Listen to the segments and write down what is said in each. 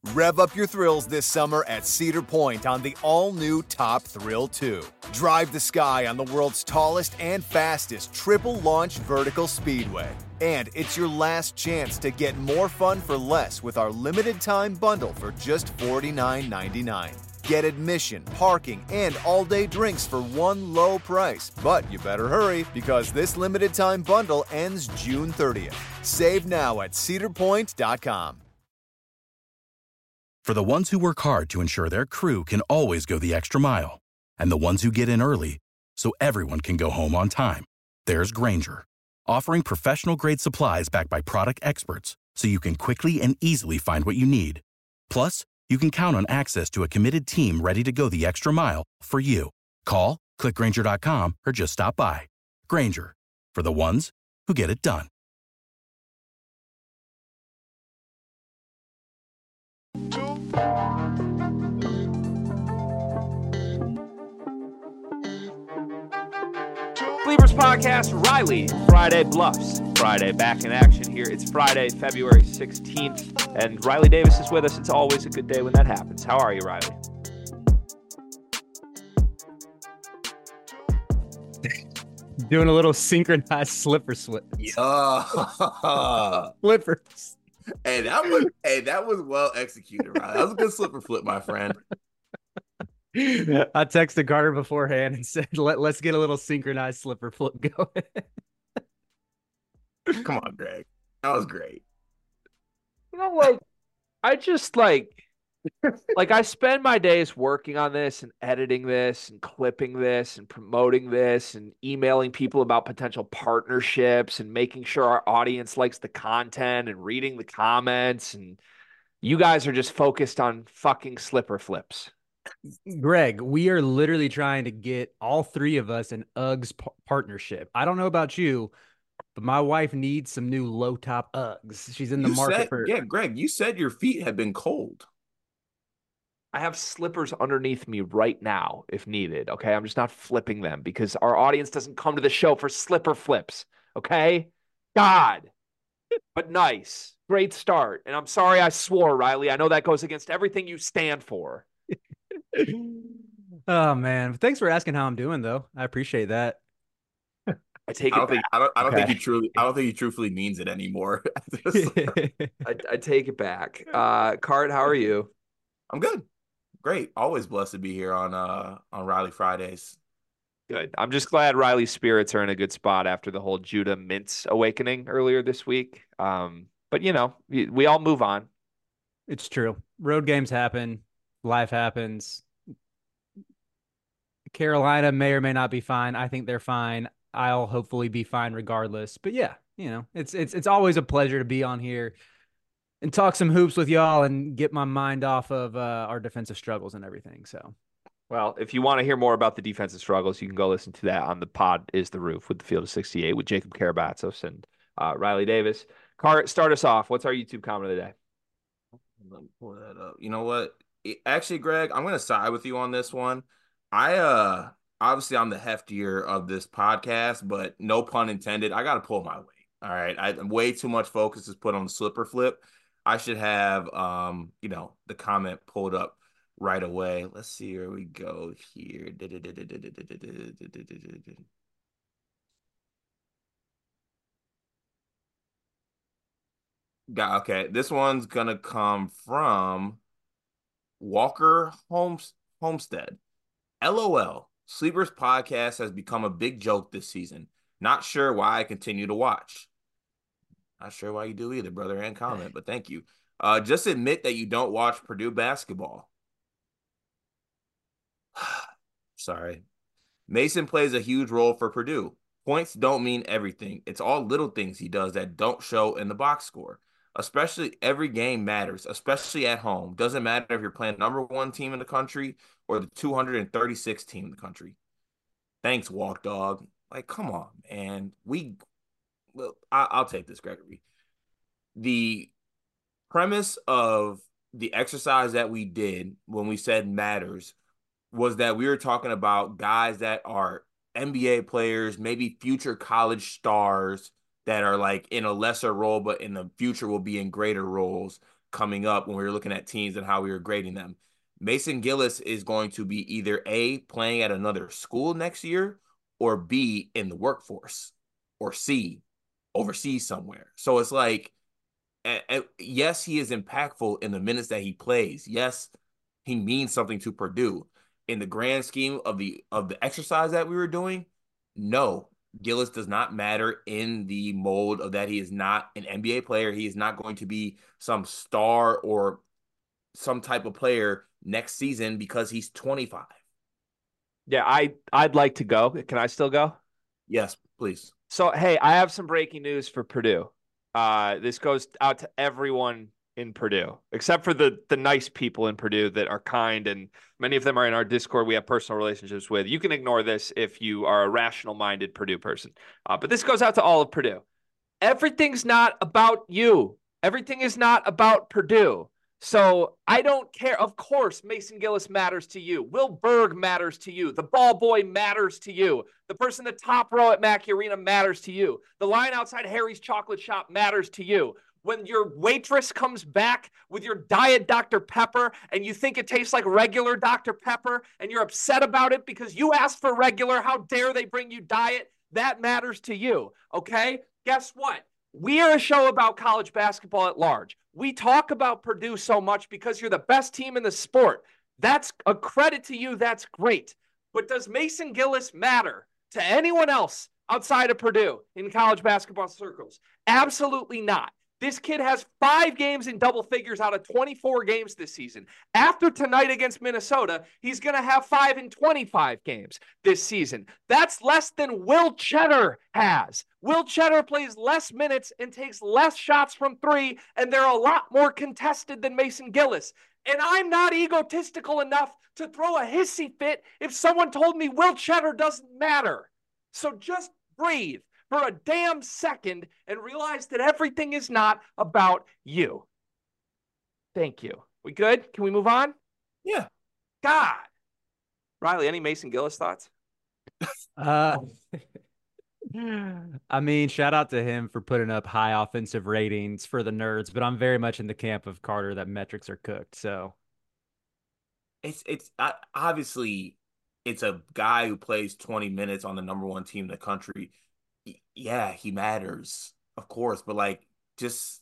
Rev up your thrills this summer at Cedar Point on the all-new Top Thrill 2. Drive the sky on the world's tallest and fastest triple-launch vertical speedway. And it's your last chance to get more fun for less with our limited-time bundle for just $49.99. Get admission, parking, and all-day drinks for one low price. But you better hurry because this limited-time bundle ends June 30th. Save now at cedarpoint.com. For the ones who work hard to ensure their crew can always go the extra mile, and the ones who get in early so everyone can go home on time, there's Grainger, offering professional-grade supplies backed by product experts so you can quickly and easily find what you need. Plus, you can count on access to a committed team ready to go the extra mile for you. Call, click Grainger.com, or just stop by. Grainger, for the ones who get it done. Sleepers Podcast, Riley, Friday Bluffs. Friday, back in action here. It's Friday, February 16th, and Riley Davis is with us. It's always a good day when that happens. How are you, Riley? Doing a little synchronized slipper slip. Yeah. Slippers. Hey, that was well executed, right? That was a good slipper flip, my friend. I texted Carter beforehand and said, let's get a little synchronized slipper flip going. Come on, Greg. That was great. You know, I just I spend my days working on this and editing this and clipping this and promoting this and emailing people about potential partnerships and making sure our audience likes the content and reading the comments. And you guys are just focused on fucking slipper flips. Greg, we are literally trying to get all three of us an Uggs partnership. I don't know about you, but my wife needs some new low top Uggs. She's in the market for. Yeah, Greg, you said your feet have been cold. I have slippers underneath me right now if needed, okay? I'm just not flipping them because our audience doesn't come to the show for slipper flips, okay? God. But nice. Great start. And I'm sorry I swore, Riley. I know that goes against everything you stand for. Oh, man. Thanks for asking how I'm doing, though. I appreciate that. I don't think he truthfully means it anymore. I take it back. Card, how are you? I'm good. Great. Always blessed to be here on Riley Fridays. Good. I'm just glad Riley's spirits are in a good spot after the whole Judah Mintz awakening earlier this week. But we all move on. It's true. Road games happen. Life happens. Carolina may or may not be fine. I think they're fine. I'll hopefully be fine regardless. But yeah, it's always a pleasure to be on here and talk some hoops with y'all and get my mind off of our defensive struggles and everything. So, well, if you want to hear more about the defensive struggles, you can go listen to that on the Pod Is the Roof with the Field of 68 with Jacob Karabatsos and Riley Davis. Start us off. What's our YouTube comment of the day? Let me pull that up. You know what? Actually, Greg, I'm going to side with you on this one. Obviously I'm the heftier of this podcast, but no pun intended. I got to pull my weight. All right. Way too much focus is put on the slipper flip. I should have, the comment pulled up right away. Let's see where we go here. Okay. This one's going to come from Walker Homestead. LOL. Sleepers podcast has become a big joke this season. Not sure why I continue to watch. Not sure why you do either, brother, and comment, but thank you. Just admit that you don't watch Purdue basketball. Sorry. Mason plays a huge role for Purdue. Points don't mean everything. It's all little things he does that don't show in the box score. Especially every game matters, especially at home. Doesn't matter if you're playing number one team in the country or the 236th team in the country. Thanks, Walk Dog. Come on, man. I'll take this, Gregory. The premise of the exercise that we did when we said matters was that we were talking about guys that are NBA players, maybe future college stars that are in a lesser role, but in the future will be in greater roles coming up when we were looking at teams and how we were grading them. Mason Gillis is going to be either A, playing at another school next year, or B, in the workforce, or C, overseas somewhere. So it's like, yes, he is impactful in the minutes that he plays. Yes, he means something to Purdue. In the grand scheme of the exercise that we were doing, no, Gillis does not matter in the mold of that he is not an NBA player. He is not going to be some star or some type of player next season because he's 25. Yeah, I'd like to go. Can I still go? Yes, please. So, hey, I have some breaking news for Purdue. This goes out to everyone in Purdue, except for the nice people in Purdue that are kind, and many of them are in our Discord we have personal relationships with. You can ignore this if you are a rational-minded Purdue person. But this goes out to all of Purdue. Everything's not about you. Everything is not about Purdue. So I don't care. Of course, Mason Gillis matters to you. Will Berg matters to you. The ball boy matters to you. The person in the top row at Mackey Arena matters to you. The line outside Harry's Chocolate Shop matters to you. When your waitress comes back with your diet Dr. Pepper and you think it tastes like regular Dr. Pepper and you're upset about it because you asked for regular, how dare they bring you diet? That matters to you, okay? Guess what? We are a show about college basketball at large. We talk about Purdue so much because you're the best team in the sport. That's a credit to you. That's great. But does Mason Gillis matter to anyone else outside of Purdue in college basketball circles? Absolutely not. This kid has 5 games in double figures out of 24 games this season. After tonight against Minnesota, he's going to have 5 in 25 games this season. That's less than Will Cheddar has. Will Cheddar plays less minutes and takes less shots from 3, and they're a lot more contested than Mason Gillis. And I'm not egotistical enough to throw a hissy fit if someone told me Will Cheddar doesn't matter. So just breathe for a damn second and realize that everything is not about you. Thank you. We good? Can we move on? Yeah. God. Riley, any Mason Gillis thoughts? I mean, shout out to him for putting up high offensive ratings for the nerds, but I'm very much in the camp of Carter that metrics are cooked. So it's obviously it's a guy who plays 20 minutes on the number 1 team in the country. Yeah, he matters, of course, but like, just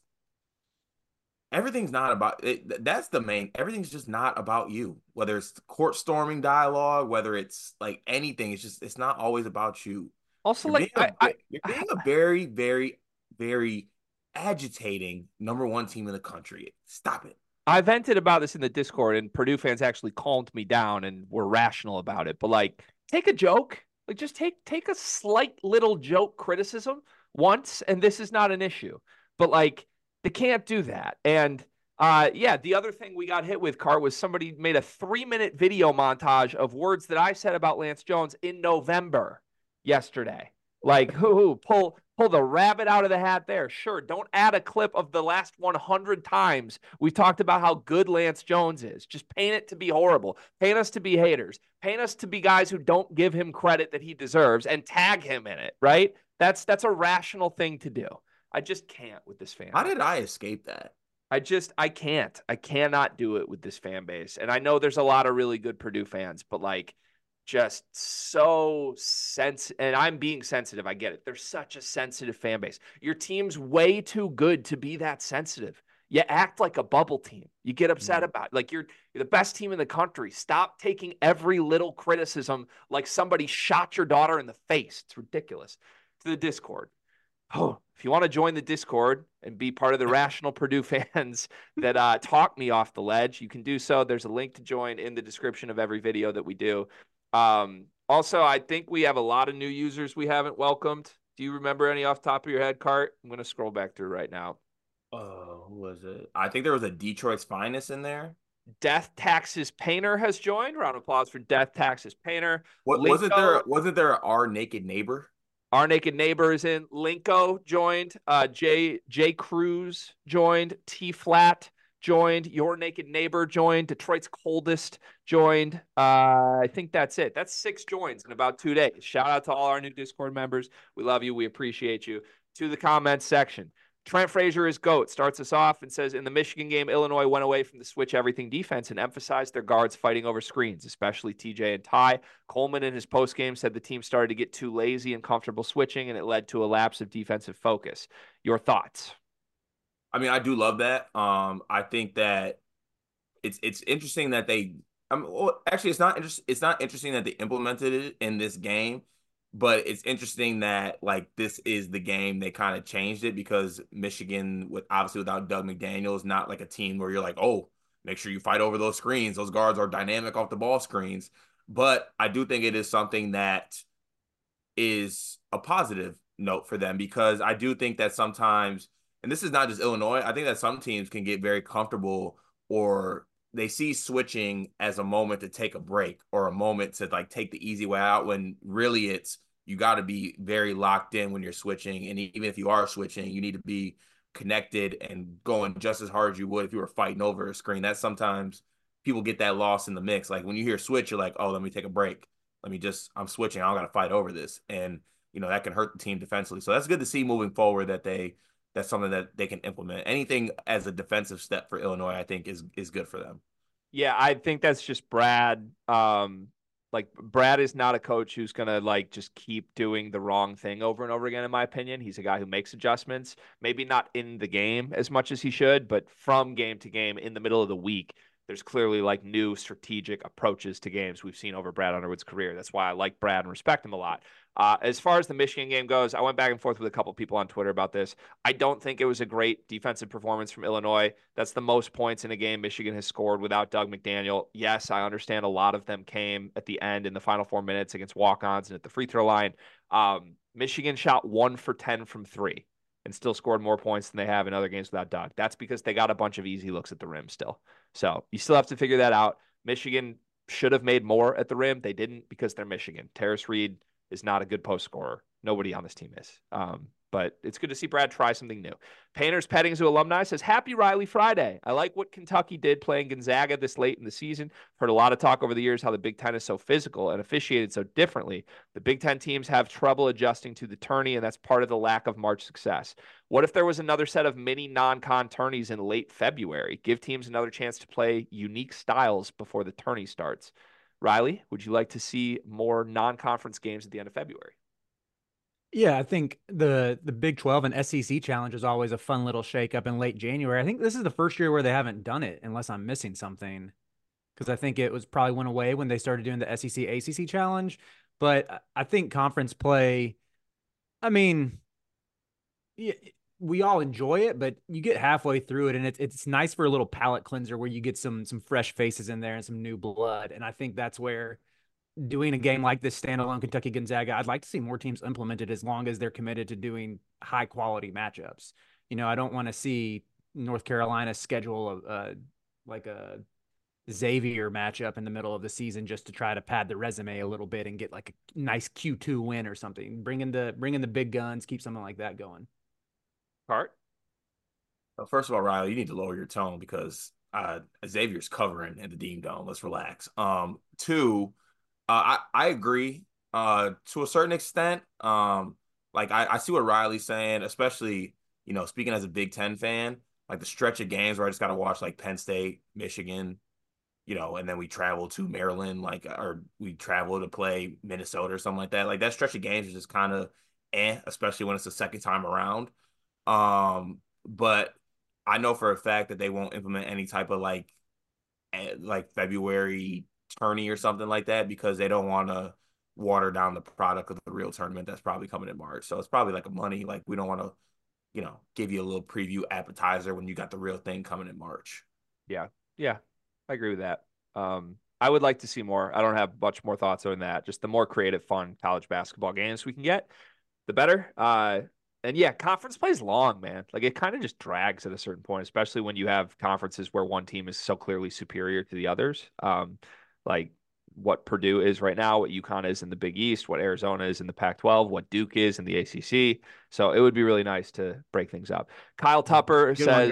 everything's not about it. That's the main. Everything's just not about you. Whether it's court storming dialogue, whether it's like anything, it's not always about you. Also, You're like, you're being a very, very, very agitating number 1 team in the country. Stop it. I vented about this in the Discord, and Purdue fans actually calmed me down and were rational about it. But like, take a joke. Like, just take a slight little joke criticism once, and this is not an issue. But like, they can't do that. And yeah, the other thing we got hit with, Cart, was somebody made a 3-minute video montage of words that I said about Lance Jones in November yesterday. Like, pull the rabbit out of the hat there. Sure, don't add a clip of the last 100 times we've talked about how good Lance Jones is. Just paint it to be horrible. Paint us to be haters. Paint us to be guys who don't give him credit that he deserves and tag him in it, right? That's a rational thing to do. I just can't with this fan base. How did I escape that? I can't. I cannot do it with this fan base. And I know there's a lot of really good Purdue fans, but like, just so sensitive, and I'm being sensitive. I get it. They're such a sensitive fan base. Your team's way too good to be that sensitive. You act like a bubble team. You get upset about it. Like, you're the best team in the country. Stop taking every little criticism like somebody shot your daughter in the face. It's ridiculous. To the Discord. Oh, if you want to join the Discord and be part of the rational Purdue fans that talk me off the ledge, you can do so. There's a link to join in the description of every video that we do. Also, I think we have a lot of new users we haven't welcomed. Do you remember any off the top of your head, Cart? I'm going to scroll back through right now. Who was it? I think there was a Detroit's Finest in there. Death Taxes Painter has joined. Round of applause for Death Taxes Painter. Wasn't there Our Naked Neighbor? Our Naked Neighbor is in. Linko joined. J Cruz joined. T Flat joined. Your Naked Neighbor joined. Detroit's Coldest joined. I think that's it. That's 6 joins in about 2 days. Shout out to all our new Discord members. We love you. We appreciate you. To the comments section. Trent Frazier is GOAT. Starts us off and says, in the Michigan game, Illinois went away from the switch everything defense and emphasized their guards fighting over screens, especially TJ and Ty. Coleman in his postgame said the team started to get too lazy and comfortable switching, and it led to a lapse of defensive focus. Your thoughts? I mean, I do love that. I think that it's interesting that they. Well, actually, it's not interesting that they implemented it in this game, but it's interesting that like this is the game they kind of changed it because Michigan, with obviously without Doug McDaniel, is not like a team where you're like, oh, make sure you fight over those screens. Those guards are dynamic off the ball screens. But I do think it is something that is a positive note for them because I do think that sometimes, and this is not just Illinois, I think that some teams can get very comfortable or they see switching as a moment to take a break or a moment to like take the easy way out when really it's you got to be very locked in when you're switching. And even if you are switching, you need to be connected and going just as hard as you would if you were fighting over a screen. That sometimes people get that lost in the mix. Like when you hear switch, you're like, oh, let me take a break. I'm switching. I don't got to fight over this. And, that can hurt the team defensively. So that's good to see moving forward that's something that they can implement. Anything as a defensive step for Illinois, I think is good for them. Yeah, I think that's just Brad. Like Brad is not a coach who's gonna like just keep doing the wrong thing over and over again, in my opinion. He's a guy who makes adjustments, maybe not in the game as much as he should, but from game to game in the middle of the week, there's clearly like new strategic approaches to games we've seen over Brad Underwood's career. That's why I like Brad and respect him a lot. As far as the Michigan game goes, I went back and forth with a couple people on Twitter about this. I don't think it was a great defensive performance from Illinois. That's the most points in a game Michigan has scored without Doug McDaniel. Yes, I understand a lot of them came at the end in the final 4 minutes against walk-ons and at the free throw line. Michigan shot 1 for 10 from 3 and still scored more points than they have in other games without Doug. That's because they got a bunch of easy looks at the rim still. So you still have to figure that out. Michigan should have made more at the rim. They didn't because they're Michigan. Terrace Reed is not a good post scorer. Nobody on this team is. But it's good to see Brad try something new. Painters Petting's alumni says, happy Riley Friday. I like what Kentucky did playing Gonzaga this late in the season. Heard a lot of talk over the years how the Big Ten is so physical and officiated so differently. The Big Ten teams have trouble adjusting to the tourney, and that's part of the lack of March success. What if there was another set of mini non-con tourneys in late February? Give teams another chance to play unique styles before the tourney starts. Riley, would you like to see more non-conference games at the end of February? Yeah, I think the Big 12 and SEC challenge is always a fun little shakeup in late January. I think this is the first year where they haven't done it, unless I'm missing something, because I think it was probably went away when they started doing the SEC ACC challenge. But I think conference play, I mean, yeah, we all enjoy it, but you get halfway through it, and it's nice for a little palate cleanser where you get some fresh faces in there and some new blood. And I think that's where doing a game like this standalone Kentucky Gonzaga, I'd like to see more teams implement it as long as they're committed to doing high quality matchups. I don't want to see North Carolina schedule like a Xavier matchup in the middle of the season just to try to pad the resume a little bit and get like a nice Q2 win or something. Bring in the big guns, keep something like that going. Cart? Well, first of all, Riley, you need to lower your tone because Xavier's covering at the Dean Dome. Let's relax. Two, I agree to a certain extent. Like I see what Riley's saying, especially, speaking as a Big Ten fan, like the stretch of games where I just got to watch like Penn State, Michigan, and then we travel to Maryland, or we travel to play Minnesota or something like that. Like that stretch of games is just kind of especially when it's the second time around. But I know for a fact that they won't implement any type of like February tourney or something like that because they don't want to water down the product of the real tournament that's probably coming in March. So it's probably like a money, like we don't want to, give you a little preview appetizer when you got the real thing coming in March. Yeah. Yeah. I agree with that. I would like to see more. I don't have much more thoughts on that. Just the more creative, fun college basketball games we can get, the better. And yeah, conference play is long, man. Like it kind of just drags at a certain point, especially when you have conferences where one team is so clearly superior to the others. Like what Purdue is right now, what UConn is in the Big East, what Arizona is in the Pac-12, what Duke is in the ACC. So it would be really nice to break things up. Kyle Tupper Good says, one, Greg.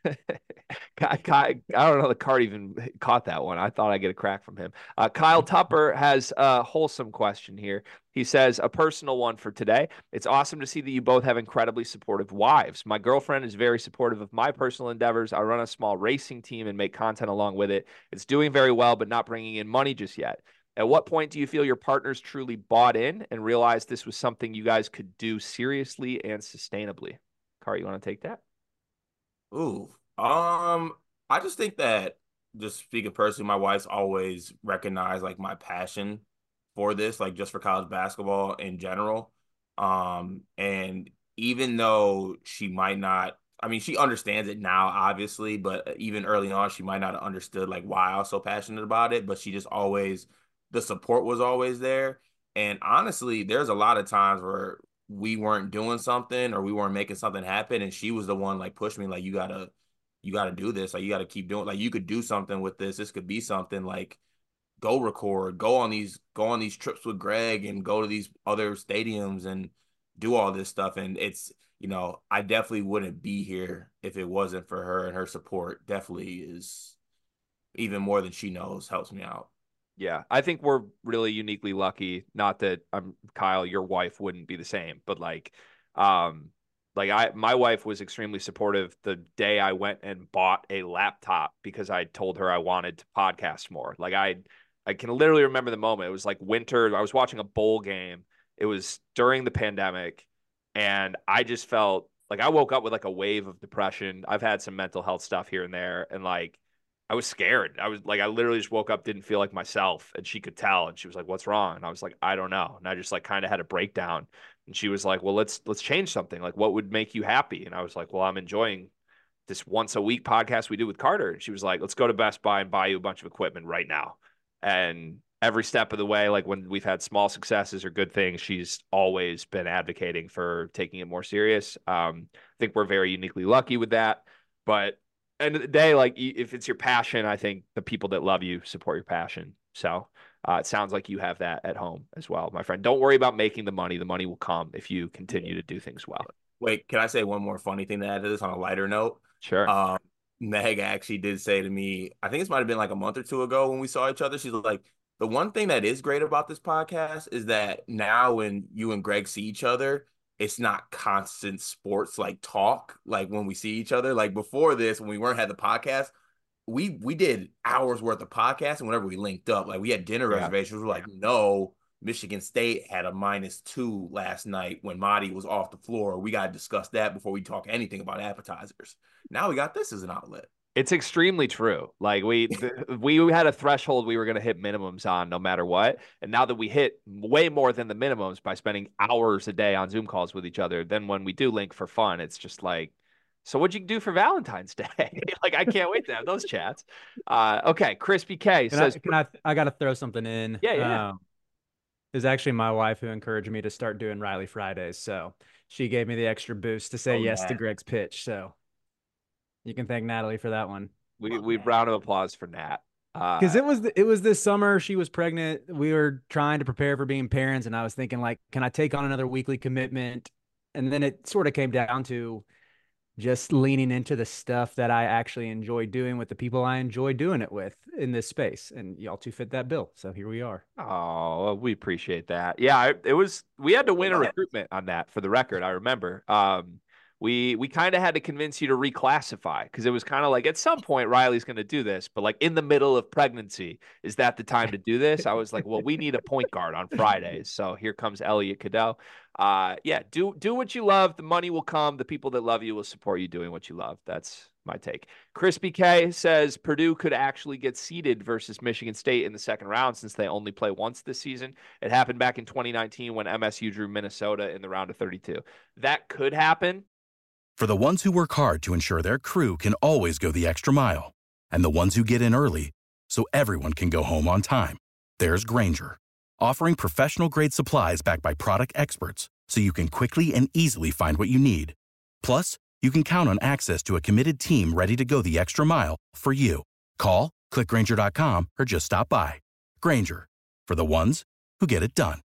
I don't know. The card even caught that one. I thought I'd get a crack from him. Kyle Tupper has a wholesome question here. He says, a personal one for today. It's awesome to see that you both have incredibly supportive wives. My girlfriend is very supportive of my personal endeavors. I run a small racing team and make content along with it. It's doing very well, but not bringing in money just yet. At what point do you feel your partners truly bought in and realized this was something you guys could do seriously and sustainably? Car, you want to take that? Ooh, I just think that, just speaking personally, my wife's always recognized like my passion for this, like just for college basketball in general. And even though she might not, I mean, she understands it now, obviously, but even early on, she might not have understood like why I was so passionate about it. But she just always, the support was always there. And honestly, there's a lot of times where we weren't doing something or we weren't making something happen, and she was the one like push me like you gotta do this, like you gotta keep doing, like you could do something with this could be something, like go record, go on these trips with Greg and go to these other stadiums and do all this stuff. And it's, I definitely wouldn't be here if it wasn't for her, and her support definitely is, even more than she knows, helps me out. Yeah, I think we're really uniquely lucky. Not that I'm Kyle, your wife wouldn't be the same, but my wife was extremely supportive the day I went and bought a laptop because I told her I wanted to podcast more. Like I can literally remember the moment. It was like winter. I was watching a bowl game. It was during the pandemic, and I just felt like I woke up with like a wave of depression. I've had some mental health stuff here and there, and like I was scared. I was like, I literally just woke up, didn't feel like myself. And she could tell. And she was like, what's wrong? And I was like, I don't know. And I just like kind of had a breakdown. And she was like, well, let's change something. Like, what would make you happy? And I was like, well, I'm enjoying this once a week podcast we do with Carter. And she was like, let's go to Best Buy and buy you a bunch of equipment right now. And every step of the way, like when we've had small successes or good things, she's always been advocating for taking it more serious. I think we're very uniquely lucky with that. But end of the day, like if it's your passion, I think the people that love you support your passion. So it sounds like you have that at home as well, my friend. Don't worry about making the money. The money will come if you continue to do things well. Wait, can I say one more funny thing to add to this on a lighter note? Sure. Meg actually did say to me, I think this might have been like a month or two ago when we saw each other. She's like, the one thing that is great about this podcast is that now when you and Greg see each other, it's not constant sports like talk. Like when we see each other, like before this, when we weren't had the podcast, we did hours worth of podcast, and whenever we linked up, like we had dinner reservations. We're like, no, Michigan State had a -2 last night when Marty was off the floor. We got to discuss that before we talk anything about appetizers. Now we got this as an outlet. It's extremely true. Like we had a threshold we were going to hit minimums on no matter what. And now that we hit way more than the minimums by spending hours a day on Zoom calls with each other, then when we do link for fun, it's just like, so what'd you do for Valentine's Day? Like, I can't wait to have those chats. Okay. Crispy K says, I got to throw something in. Yeah. It was actually my wife who encouraged me to start doing Riley Fridays. So she gave me the extra boost to say yes to Greg's pitch. So you can thank Natalie for that one. We round of applause for Nat. Because it was this summer. She was pregnant. We were trying to prepare for being parents, and I was thinking, like, can I take on another weekly commitment? And then it sort of came down to just leaning into the stuff that I actually enjoy doing with the people I enjoy doing it with in this space. And y'all two fit that bill. So here we are. Oh, we appreciate that. Yeah, we had to win a recruitment on that, for the record. I remember. We kind of had to convince you to reclassify, because it was kind of like at some point Riley's going to do this, but like in the middle of pregnancy, is that the time to do this? I was like, well, we need a point guard on Fridays. So here comes Elliot Cadeau. Yeah, do what you love. The money will come. The people that love you will support you doing what you love. That's my take. Crispy K says Purdue could actually get seeded versus Michigan State in the second round, since they only play once this season. It happened back in 2019 when MSU drew Minnesota in the round of 32. That could happen. For the ones who work hard to ensure their crew can always go the extra mile, and the ones who get in early so everyone can go home on time, there's Grainger, offering professional-grade supplies backed by product experts so you can quickly and easily find what you need. Plus, you can count on access to a committed team ready to go the extra mile for you. Call, click Grainger.com, or just stop by. Grainger, for the ones who get it done.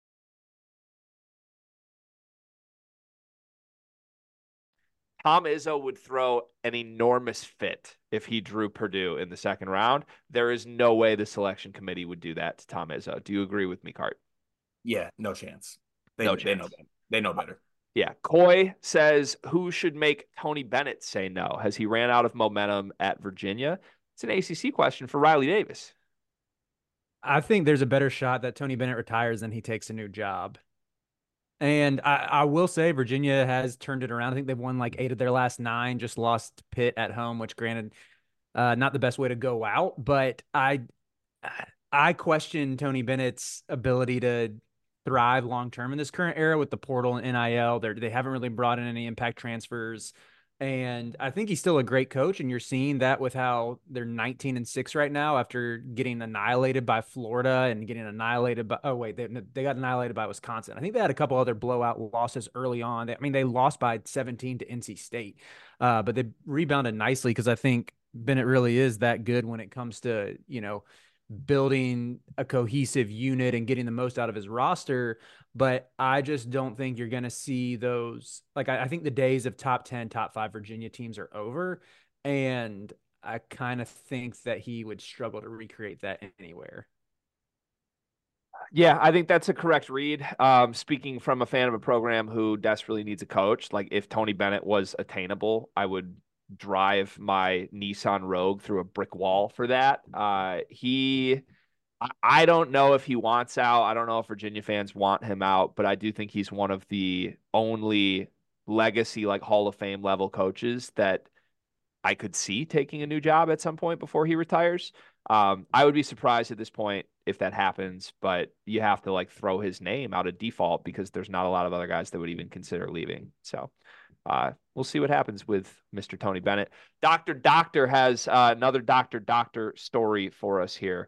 Tom Izzo would throw an enormous fit if he drew Purdue in the second round. There is no way the selection committee would do that to Tom Izzo. Do you agree with me, Cart? Yeah, no chance. No They know chance. better. They know better. Yeah. Coy says, who should make Tony Bennett say no? Has he ran out of momentum at Virginia? It's an ACC question for Riley Davis. I think there's a better shot that Tony Bennett retires than he takes a new job. And I will say Virginia has turned it around. I think they've won like 8 of their last 9, just lost Pitt at home, which granted, not the best way to go out. But I question Tony Bennett's ability to thrive long term in this current era with the portal and NIL. They haven't really brought in any impact transfers. And I think he's still a great coach, and you're seeing that with how they're 19-6 right now after getting annihilated by Florida and getting annihilated by they got annihilated by Wisconsin. I think they had a couple other blowout losses early on. They lost by 17 to NC State, but they rebounded nicely because I think Bennett really is that good when it comes to building a cohesive unit and getting the most out of his roster. But I just don't think you're going to see those. Like, I think the days of top 10, top 5 Virginia teams are over. And I kind of think that he would struggle to recreate that anywhere. Yeah, I think that's a correct read. Speaking from a fan of a program who desperately needs a coach, like if Tony Bennett was attainable, I would drive my Nissan Rogue through a brick wall for that. I don't know if he wants out. I don't know if Virginia fans want him out, but I do think he's one of the only legacy, like Hall of Fame level coaches that I could see taking a new job at some point before he retires. I would be surprised at this point if that happens, but you have to like throw his name out of default because there's not a lot of other guys that would even consider leaving. So we'll see what happens with Mr. Tony Bennett. Doctor has another Doctor story for us here.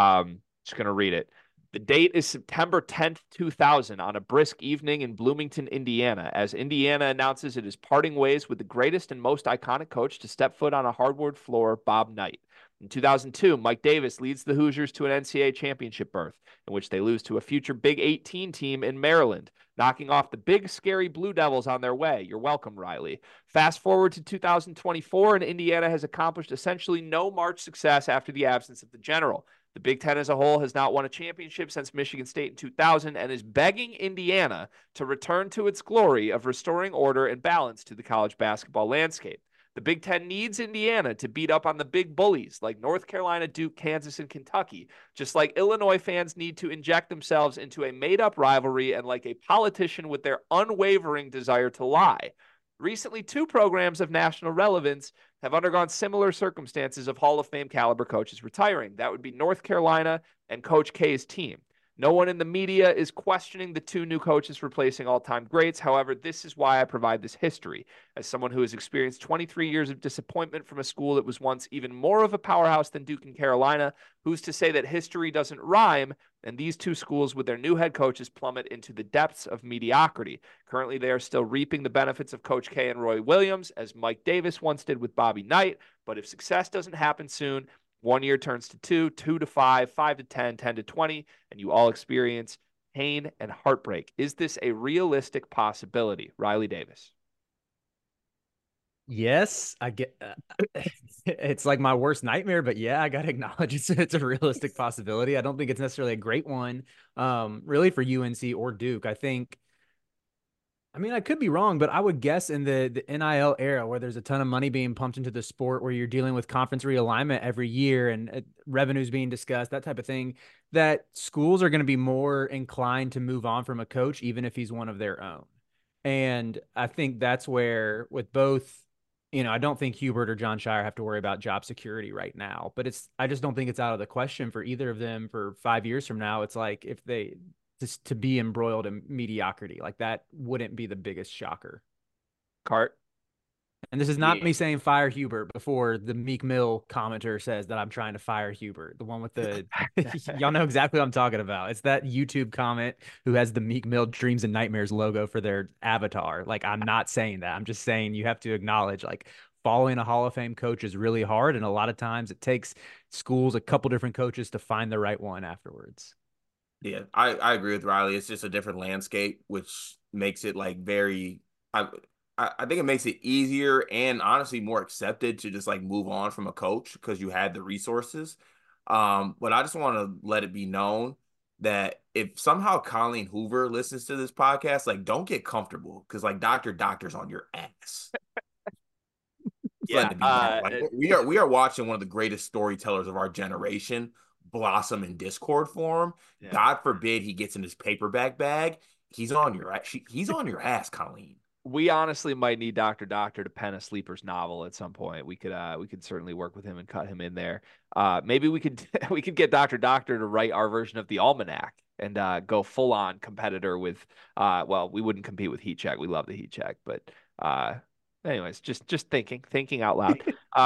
Just going to read it. The date is September 10th, 2000, on a brisk evening in Bloomington, Indiana, as Indiana announces it is parting ways with the greatest and most iconic coach to step foot on a hardwood floor, Bob Knight. In 2002, Mike Davis leads the Hoosiers to an NCAA championship berth, in which they lose to a future Big 18 team in Maryland, knocking off the big, scary Blue Devils on their way. You're welcome, Riley. Fast forward to 2024, and Indiana has accomplished essentially no March success after the absence of the General. The Big Ten as a whole has not won a championship since Michigan State in 2000 and is begging Indiana to return to its glory of restoring order and balance to the college basketball landscape. The Big Ten needs Indiana to beat up on the big bullies like North Carolina, Duke, Kansas, and Kentucky, just like Illinois fans need to inject themselves into a made-up rivalry and like a politician with their unwavering desire to lie. Recently, 2 programs of national relevance have undergone similar circumstances of Hall of Fame caliber coaches retiring. That would be North Carolina and Coach K's team. No one in the media is questioning the 2 new coaches replacing all-time greats. However, this is why I provide this history. As someone who has experienced 23 years of disappointment from a school that was once even more of a powerhouse than Duke and Carolina, who's to say that history doesn't rhyme, and these 2 schools with their new head coaches plummet into the depths of mediocrity. Currently, they are still reaping the benefits of Coach K and Roy Williams, as Mike Davis once did with Bobby Knight. But if success doesn't happen soon, 1 year turns to 2, 2 to 5, 5 to 10, 10 to 20, and you all experience pain and heartbreak. Is this a realistic possibility? Riley Davis. Yes, I get it's like my worst nightmare, but yeah, I got to acknowledge it's a realistic possibility. I don't think it's necessarily a great one, really for UNC or Duke. I could be wrong, but I would guess in the NIL era where there's a ton of money being pumped into the sport, where you're dealing with conference realignment every year and revenues being discussed, that type of thing, that schools are going to be more inclined to move on from a coach, even if he's one of their own. And I think that's where with both, I don't think Hubert or John Shire have to worry about job security right now, but I just don't think it's out of the question for either of them for 5 years from now. It's like if they just to be embroiled in mediocrity, like that wouldn't be the biggest shocker. Cart. And this is not me saying fire Hubert before the Meek Mill commenter says that I'm trying to fire Hubert. The one with the y'all know exactly what I'm talking about. It's that YouTube comment who has the Meek Mill Dreams and Nightmares logo for their avatar. Like, I'm not saying that. I'm just saying you have to acknowledge, like, following a Hall of Fame coach is really hard, and a lot of times it takes schools a couple different coaches to find the right one afterwards. Yeah, I agree with Riley. It's just a different landscape, which makes it like very I think it makes it easier and honestly more accepted to just like move on from a coach because you had the resources. But I just want to let it be known that if somehow Colleen Hoover listens to this podcast, like don't get comfortable because like Doctor's on your ass. Just letting Yeah. it be known. Like we are watching one of the greatest storytellers of our generation blossom in Discord form. Yeah. God forbid he gets in his paperback bag. He's on your ass, Colleen. We honestly might need Dr. Doctor to pen a Sleepers novel at some point. We could certainly work with him and cut him in there. Maybe we could we could get Dr. Doctor to write our version of the Almanac and go full on competitor with well, we wouldn't compete with Heat Check. We love the Heat Check, but anyways, just thinking out loud.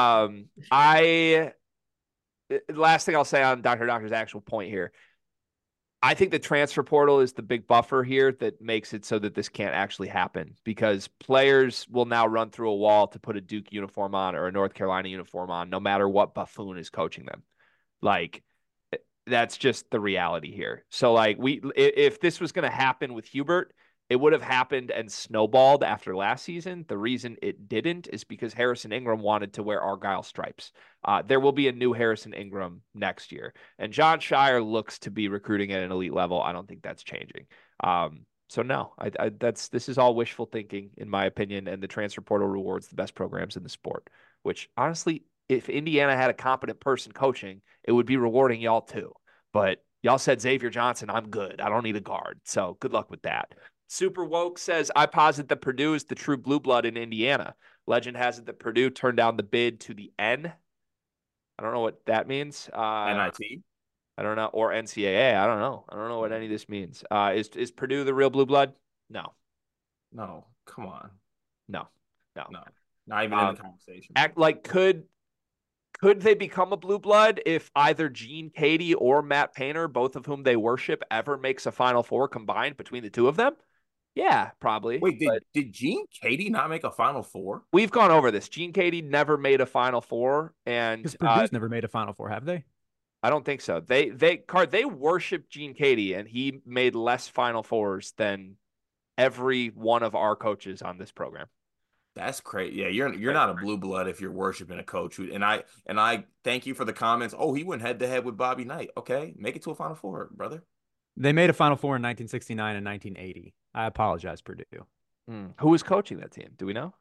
I last thing I'll say on Dr. Doctor's actual point here. I think the transfer portal is the big buffer here that makes it so that this can't actually happen because players will now run through a wall to put a Duke uniform on or a North Carolina uniform on, no matter what buffoon is coaching them. Like, that's just the reality here. So, like, if this was going to happen with Hubert, it would have happened and snowballed after last season. The reason it didn't is because Harrison Ingram wanted to wear Argyle stripes. There will be a new Harrison Ingram next year. And John Shire looks to be recruiting at an elite level. I don't think that's changing. So no, this is all wishful thinking, in my opinion, and the transfer portal rewards the best programs in the sport, which honestly, if Indiana had a competent person coaching, it would be rewarding y'all too. But y'all said Xavier Johnson, I'm good. I don't need a guard. So good luck with that. Super Woke says, I posit that Purdue is the true blue blood in Indiana. Legend has it that Purdue turned down the bid to the N. I don't know what that means. NIT? I don't know. Or NCAA. I don't know. I don't know what any of this means. Is Purdue the real blue blood? No. No, come on. No. Not even in the conversation. Could they become a blue blood if either Gene Katie or Matt Painter, both of whom they worship, ever makes a Final Four combined between the two of them? Yeah, probably. Wait, did Gene Katie not make a Final Four? We've gone over this. Gene Katie never made a Final Four, and because Purdue's never made a Final Four, have they? I don't think so. They worship Gene Katie, and he made less Final Fours than every one of our coaches on this program. That's crazy. Yeah, you're not a blue blood if you're worshiping a coach who, and I thank you for the comments. Oh, he went head to head with Bobby Knight. Okay, make it to a Final Four, brother. They made a Final Four in 1969 and 1980. I apologize, Purdue. Who was coaching that team? Do we know?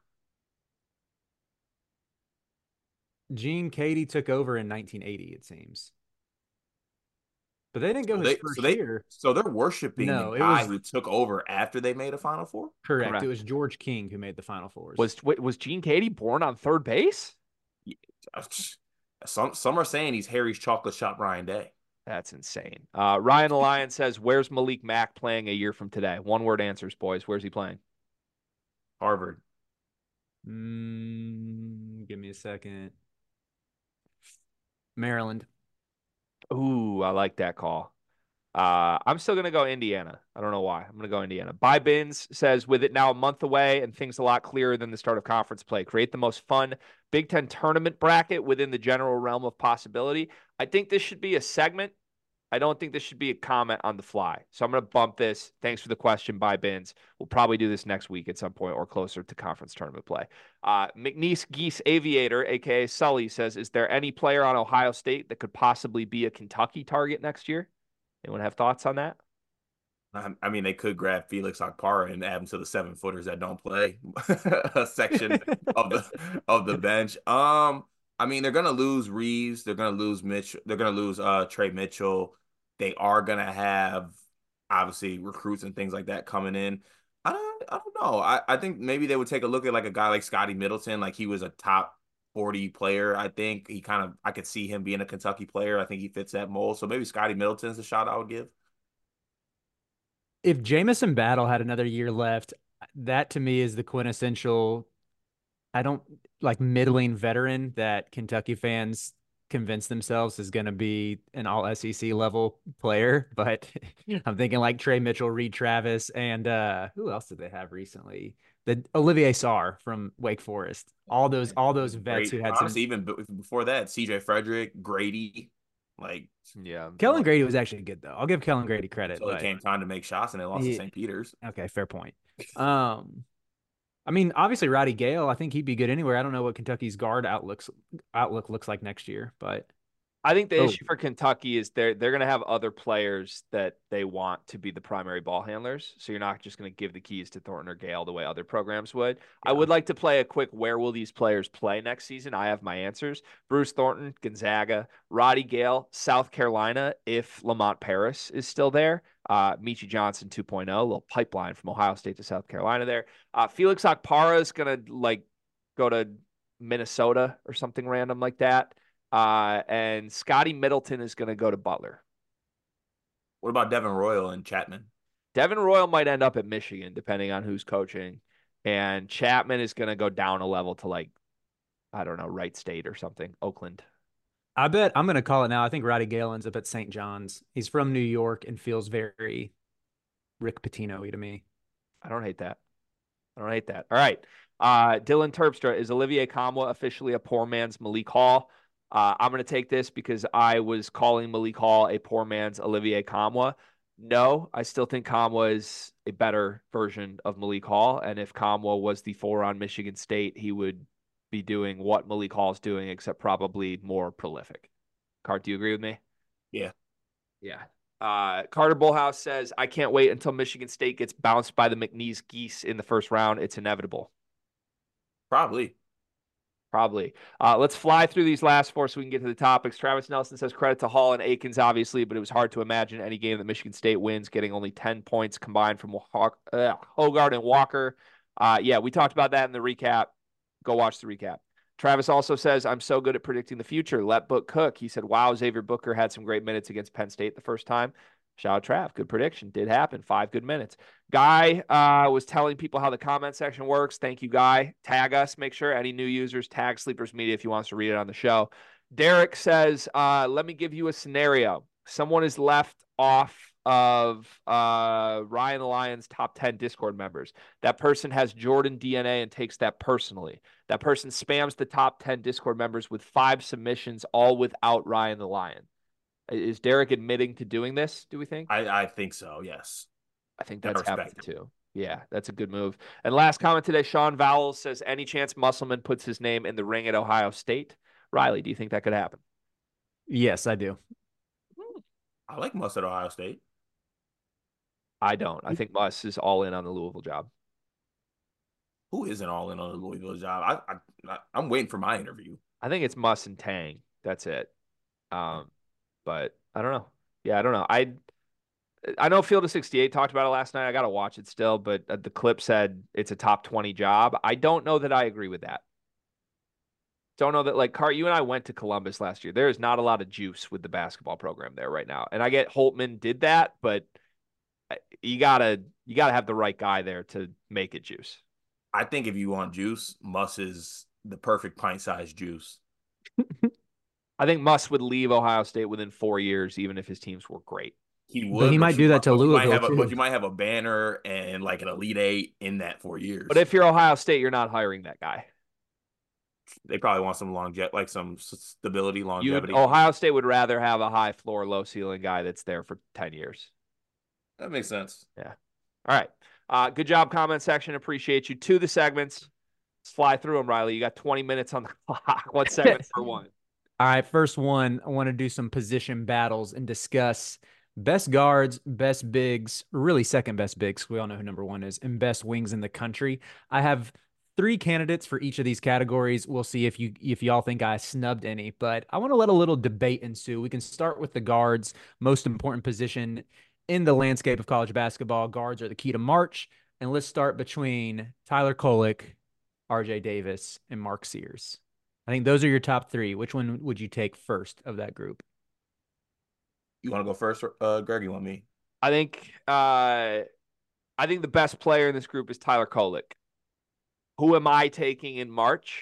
Gene Katie took over in 1980, it seems. But they didn't go his first year. So they're worshiping the guy who took over after they made a Final Four? Correct. It was George King who made the Final Fours. Was Gene Katie born on third base? Yeah. Some are saying he's Harry's chocolate shop Ryan Day. That's insane. Ryan the Lion says, where's Malik Mack playing a year from today? One word answers, boys. Where's he playing? Harvard. Give me a second. Maryland. Ooh, I like that call. I'm still going to go Indiana. I don't know why. I'm going to go Indiana. Buy Bins says, with it now a month away and things a lot clearer than the start of conference play, create the most fun Big Ten tournament bracket within the general realm of possibility. I think this should be a segment. I don't think this should be a comment on the fly. So I'm going to bump this. Thanks for the question, Buy Bins. We'll probably do this next week at some point or closer to conference tournament play. McNeese Geese Aviator, a.k.a. Sully, says, is there any player on Ohio State that could possibly be a Kentucky target next year? Anyone have thoughts on that? I mean, they could grab Felix Okpara and add him to the 7-footers that don't play a section of the bench. I mean, they're gonna lose Reeves. They're gonna lose Mitch. They're gonna lose Trey Mitchell. They are gonna have obviously recruits and things like that coming in. I don't know. I think maybe they would take a look at like a guy like Scotty Middleton. Like he was a top 40 player. I think I could see him being a Kentucky player. I think he fits that mold. So maybe Scotty Middleton's a shot I would give. If Jamison Battle had another year left, that to me is the quintessential, middling veteran that Kentucky fans convince themselves is going to be an all SEC level player. But I'm thinking like Trey Mitchell, Reed Travis, and who else did they have recently? The Olivier Sarr from Wake Forest. All those vets who had honestly, even before that, CJ Frederick, Grady, yeah. Kellen Grady was actually good though. I'll give Kellen Grady credit. So it came time to make shots and they lost to St. Peter's. Okay, fair point. I mean, obviously Roddy Gale, I think he'd be good anywhere. I don't know what Kentucky's guard outlook looks like next year, but I think the oh, issue for Kentucky is they're going to have other players that they want to be the primary ball handlers. So you're not just going to give the keys to Thornton or Gale the way other programs would. I would like to play a quick where will these players play next season? I have my answers. Bruce Thornton, Gonzaga, Roddy Gale, South Carolina, if Lamont Paris is still there. Michi Johnson 2.0, a little pipeline from Ohio State to South Carolina there. Felix Okpara is going to go to Minnesota or something random like that. And Scotty Middleton is going to go to Butler. What about Devin Royal and Chapman? Devin Royal might end up at Michigan, depending on who's coaching. And Chapman is going to go down a level to I don't know, Wright State or something, Oakland. I bet I'm going to call it now. I think Roddy Gale ends up at St. John's. He's from New York and feels very Rick Pitino-y to me. I don't hate that. All right. Dylan Terpstra, is Olivier Kamwa officially a poor man's Malik Hall? I'm going to take this because I was calling Malik Hall a poor man's Olivier Kamwa. No, I still think Kamwa is a better version of Malik Hall. And if Kamwa was the 4 on Michigan State, he would be doing what Malik Hall is doing, except probably more prolific. Cart, do you agree with me? Yeah. Yeah. Carter Bullhouse says, I can't wait until Michigan State gets bounced by the McNeese Geese in the first round. It's inevitable. Probably. Let's fly through these last 4 so we can get to the topics. Travis Nelson says credit to Hall and Akins, obviously, but it was hard to imagine any game that Michigan State wins getting only 10 points combined from Hoggard and Walker. Yeah, we talked about that in the recap. Go watch the recap. Travis also says, I'm so good at predicting the future. Let Book cook. He said, wow, Xavier Booker had some great minutes against Penn State the first time. Shout out Trav. Good prediction. Did happen. 5 good minutes. Guy was telling people how the comment section works. Thank you, Guy. Tag us. Make sure any new users tag Sleepers Media if he wants to read it on the show. Derek says, let me give you a scenario. Someone is left off of Ryan the Lion's top 10 Discord members. That person has Jordan DNA and takes that personally. That person spams the top 10 Discord members with 5 submissions, all without Ryan the Lion. Is Derek admitting to doing this, do we think? I think so, yes. I think that's happening too. Yeah, that's a good move. And last comment today, Sean Vowell says, any chance Musselman puts his name in the ring at Ohio State? Riley, do you think that could happen? Yes, I do. I like Muss at Ohio State. I don't. I think Muss is all in on the Louisville job. Who isn't all in on the Louisville job? I'm waiting for my interview. I think it's Muss and Tang. That's it. But I don't know. Yeah, I don't know. I know Field of 68 talked about it last night. I got to watch it still, but the clip said it's a top 20 job. I don't know that I agree with that. Don't know that, like, Cart, you and I went to Columbus last year. There is not a lot of juice with the basketball program there right now. And I get Holtman did that, but you gotta have the right guy there to make it juice. I think if you want juice, Muss is the perfect pint-sized juice. I think Muss would leave Ohio State within 4 years, even if his teams were great. He would. But he might do that to Louisville, but you might have a banner and like an Elite Eight in that 4 years. But if you're Ohio State, you're not hiring that guy. They probably want some some stability, longevity. Ohio State would rather have a high floor, low ceiling guy that's there for 10 years. That makes sense. Yeah. All right. Good job, comment section. Appreciate you. To the segments. Let's fly through them, Riley. You got 20 minutes on the clock. What segment for one? All right. First one, I want to do some position battles and discuss best guards, best bigs, really second best bigs. We all know who number 1 is, and best wings in the country. I have 3 candidates for each of these categories. We'll see if y'all think I snubbed any, but I want to let a little debate ensue. We can start with the guards, most important position in the landscape of college basketball. Guards are the key to March, and let's start between Tyler Kolek, RJ Davis, and Mark Sears. I think those are your top 3. Which one would you take first of that group? You want to go first, Greg? You want me? I think the best player in this group is Tyler Kolek. Who am I taking in March?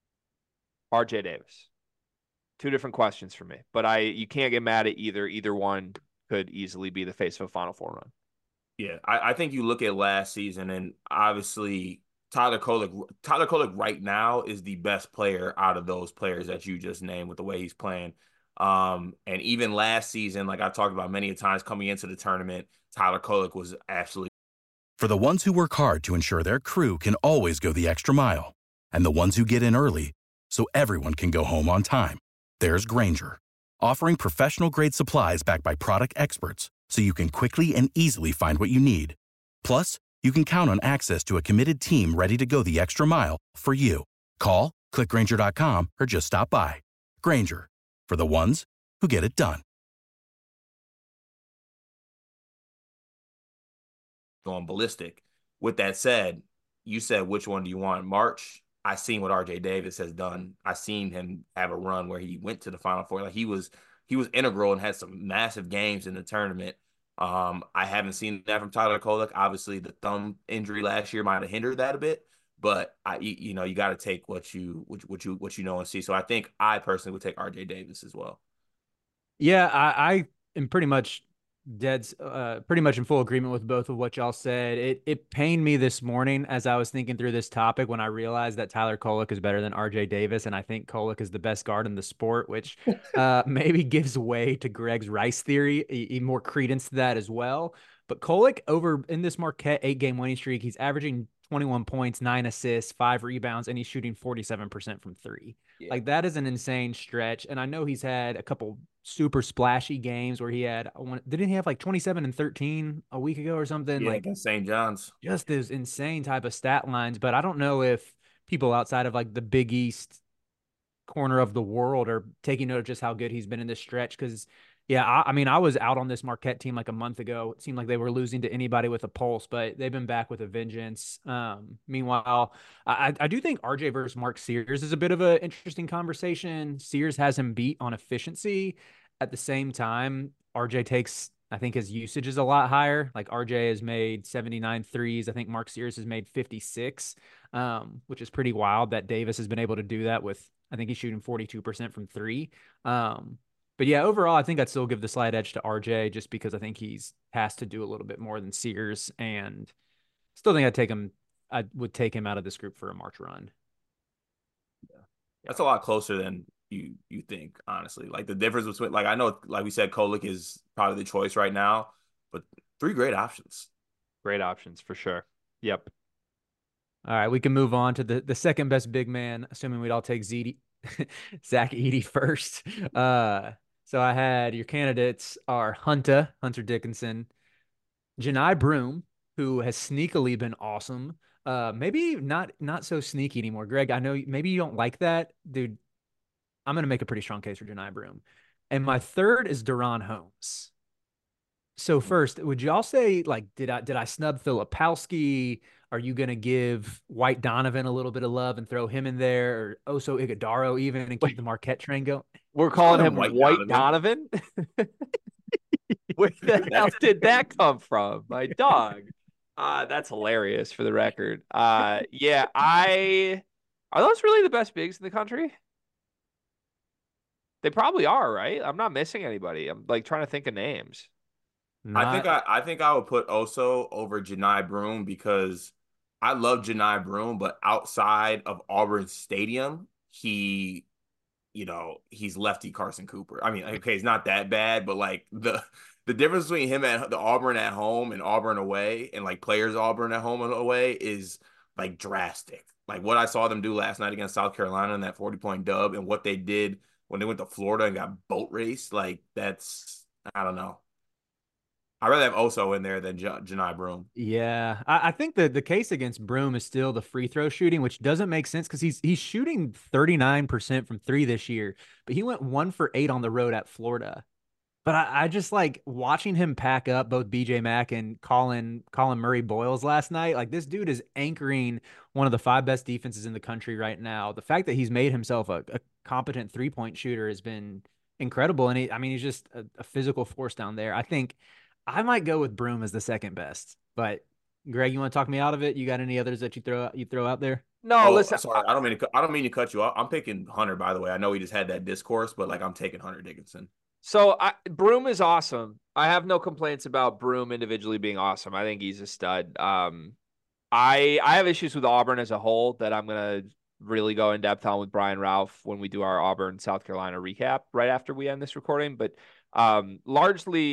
RJ Davis. 2 different questions for me, but you can't get mad at either. Either one could easily be the face of a Final Four run. Yeah, I think you look at last season, and obviously Tyler Kolek right now is the best player out of those players that you just named with the way he's playing. And even last season, like I've talked about many times coming into the tournament, Tyler Kolek was absolutely For the ones who work hard to ensure their crew can always go the extra mile, and the ones who get in early so everyone can go home on time, there's Grainger, offering professional-grade supplies backed by product experts so you can quickly and easily find what you need. Plus, you can count on access to a committed team ready to go the extra mile for you. Call, click Grainger.com, or just stop by. Grainger, for the ones who get it done. Going ballistic. With that said, you said which one do you want? March. I seen what RJ Davis has done. I seen him have a run where he went to the Final Four. Like he was integral and had some massive games in the tournament. I haven't seen that from Tyler Kolek. Obviously, the thumb injury last year might have hindered that a bit, but you got to take what you know and see. So I think I personally would take RJ Davis as well. Yeah, I am pretty much pretty much in full agreement with both of what y'all said. It pained me this morning as I was thinking through this topic when I realized that Tyler Kolek is better than RJ Davis, and I think Kolek is the best guard in the sport, which maybe gives way to Greg's Rice theory, more credence to that as well. But Kolek over in this Marquette 8-game winning streak, he's averaging 21 points, 9 assists, 5 rebounds, and he's shooting 47% from three. Yeah. Like that is an insane stretch. And I know he's had a couple super splashy games where he had, didn't he have like 27 and 13 a week ago or something? Yeah, like against St. John's. Just those insane type of stat lines. But I don't know if people outside of like the Big East corner of the world are taking note of just how good he's been in this stretch. Because yeah, I mean, I was out on this Marquette team like a month ago. It seemed like they were losing to anybody with a pulse, but they've been back with a vengeance. Meanwhile, I do think RJ versus Mark Sears is a bit of an interesting conversation. Sears has him beat on efficiency. At the same time, RJ takes, I think his usage is a lot higher. Like RJ has made 79 threes. I think Mark Sears has made 56, which is pretty wild that Davis has been able to do that with, I think he's shooting 42% from three. But yeah, overall, I think I'd still give the slight edge to RJ just because I think has to do a little bit more than Sears, and still think I would take him out of this group for a March run. Yeah. That's a lot closer than you think, honestly. Like the difference between, like I know, like we said, Kolek is probably the choice right now, but 3 great options. Great options for sure. Yep. All right, we can move on to the second best big man, assuming we'd all take Zach Edey first. So I had your candidates are Hunter Dickinson, Janai Broome, who has sneakily been awesome. Maybe not so sneaky anymore. Greg, I know maybe you don't like that, dude. I'm gonna make a pretty strong case for Janai Broome, and my third is Deron Holmes. So first, would y'all say like did I snub Filipowski? Are you gonna give White Donovan a little bit of love and throw him in there, or Oso Ighodaro even, and keep the Marquette train going? We're calling him White Donovan. Where the hell did that come from, my dog? That's hilarious. For the record, yeah, are those really the best bigs in the country? They probably are, right? I'm not missing anybody. I'm like trying to think of names. I think I would put Oso over Janai Broome because I love Janai Broome, but outside of Auburn Stadium, he's lefty Carson Cooper. I mean, okay, he's not that bad, but like the difference between him at the Auburn at home and Auburn away, and like players Auburn at home and away is like drastic. Like what I saw them do last night against South Carolina in that 40-point dub, and what they did when they went to Florida and got boat raced, like that's, I don't know. I'd rather have Oso in there than Janai Broome. Yeah, I think the case against Broome is still the free throw shooting, which doesn't make sense because he's shooting 39% from three this year, but he went 1 for 8 on the road at Florida. But I just like watching him pack up both BJ Mack and Colin Murray Boyles last night. Like this dude is anchoring one of the 5 best defenses in the country right now. The fact that he's made himself a competent 3-point shooter has been incredible. And he's just a physical force down there. I think I might go with Broome as the second best. But Greg, you want to talk me out of it? You got any others that you throw out there? No, listen. Sorry, I don't mean to cut you off. I'm picking Hunter, by the way. I know we just had that discourse, but like I'm taking Hunter Dickinson. So Broome is awesome. I have no complaints about Broome individually being awesome. I think he's a stud. I have issues with Auburn as a whole that I'm gonna really go in depth on with Brian Ralph when we do our Auburn South Carolina recap right after we end this recording. But largely,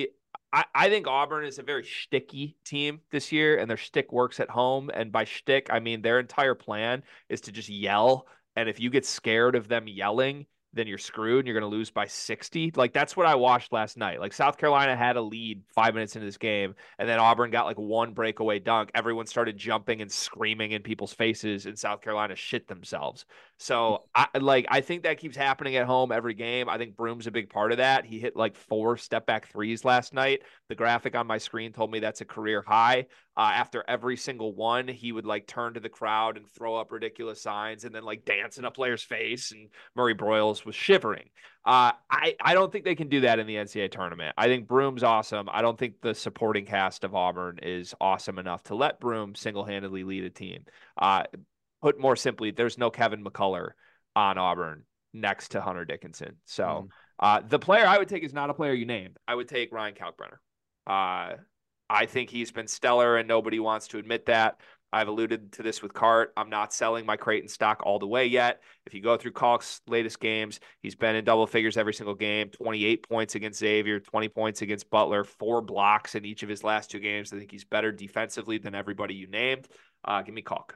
I think Auburn is a very shticky team this year, and their shtick works at home. And by shtick, I mean their entire plan is to just yell. And if you get scared of them yelling, then you're screwed and you're going to lose by 60. Like, that's what I watched last night. Like, South Carolina had a lead 5 minutes into this game, and then Auburn got like one breakaway dunk. Everyone started jumping and screaming in people's faces, and South Carolina shit themselves. So I think that keeps happening at home every game. I think Broom's a big part of that. He hit like 4 step back threes last night. The graphic on my screen told me that's a career high. After every single one, he would like turn to the crowd and throw up ridiculous signs and then like dance in a player's face. And Murray Broyles was shivering. I don't think they can do that in the NCAA tournament. I think Broom's awesome. I don't think the supporting cast of Auburn is awesome enough to let Broom single-handedly lead a team. Put more simply, there's no Kevin McCullar on Auburn next to Hunter Dickinson. So the player I would take is not a player you named. I would take Ryan Kalkbrenner. I think he's been stellar, and nobody wants to admit that. I've alluded to this with Cart. I'm not selling my Creighton stock all the way yet. If you go through Kalk's latest games, he's been in double figures every single game, 28 points against Xavier, 20 points against Butler, 4 blocks in each of his last 2 games. I think he's better defensively than everybody you named. Give me Kalk.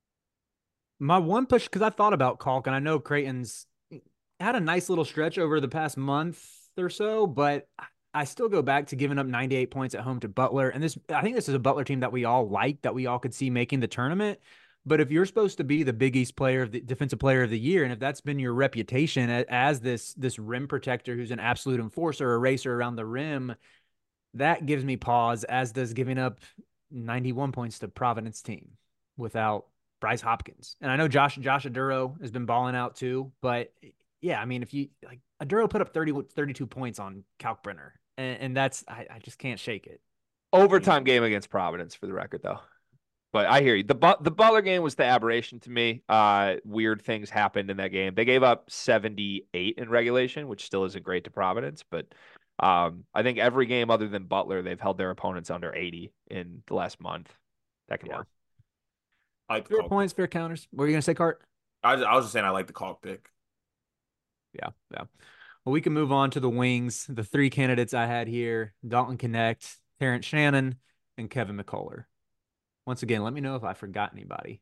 My one push, because I thought about Kalk, and I know Creighton's had a nice little stretch over the past month or so, but I still go back to giving up 98 points at home to Butler. And I think this is a Butler team that we all like, that we all could see making the tournament. But if you're supposed to be the Big East player of the defensive player of the year, and if that's been your reputation as this rim protector who's an absolute enforcer, a racer around the rim, that gives me pause, as does giving up 91 points to Providence team without Bryce Hopkins. And I know Josh Aduro has been balling out too, but yeah, I mean, if you like, Aduro put up 32 points on Kalkbrenner, and that's, I just can't shake it. Overtime game against Providence, for the record, though. But I hear you. The Butler game was the aberration to me. Weird things happened in that game. They gave up 78 in regulation, which still isn't great to Providence. But I think every game other than Butler, they've held their opponents under 80 in the last month. That can work. Fair points, fair counters. What are you going to say, Cart? I was just saying I like the Kalk pick. Yeah. Well, we can move on to the wings. The 3 candidates I had here: Dalton Knecht, Terrence Shannon, and Kevin McCullar. Once again, let me know if I forgot anybody.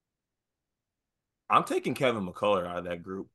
I'm taking Kevin McCullar out of that group.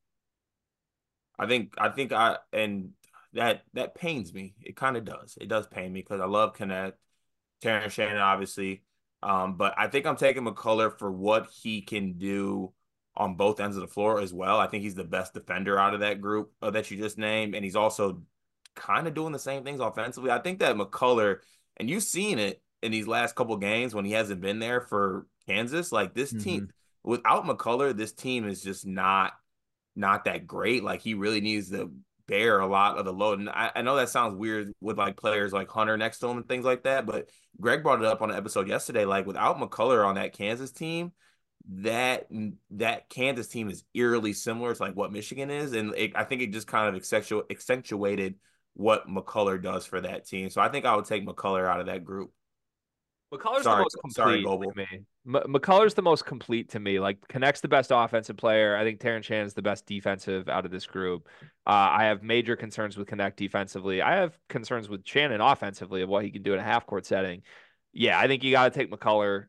And that pains me. It kind of does. It does pain me because I love Knecht, Terrence Shannon, obviously. But I think I'm taking McCullar for what he can do on both ends of the floor as well. I think he's the best defender out of that group that you just named, and he's also kind of doing the same things offensively. I think that McCullar, and you've seen it in these last couple of games when he hasn't been there for Kansas, like this team, without McCullar, this team is just not that great. Like, he really needs to bear a lot of the load. And I know that sounds weird with like players like Hunter next to him and things like that, but Greg brought it up on the episode yesterday. Like, without McCullar on that Kansas team, that Kansas team is eerily similar to like what Michigan is, and I think it just kind of accentuated what McCullar does for that team. So I think I would take McCullar out of that group. McCullar's the most complete to me. McCullar's the most complete to me. Like, Knecht's the best offensive player. I think Terrence Shannon's the best defensive out of this group. I have major concerns with Knecht defensively. I have concerns with Shannon offensively of what he can do in a half-court setting. Yeah, I think you got to take McCullar.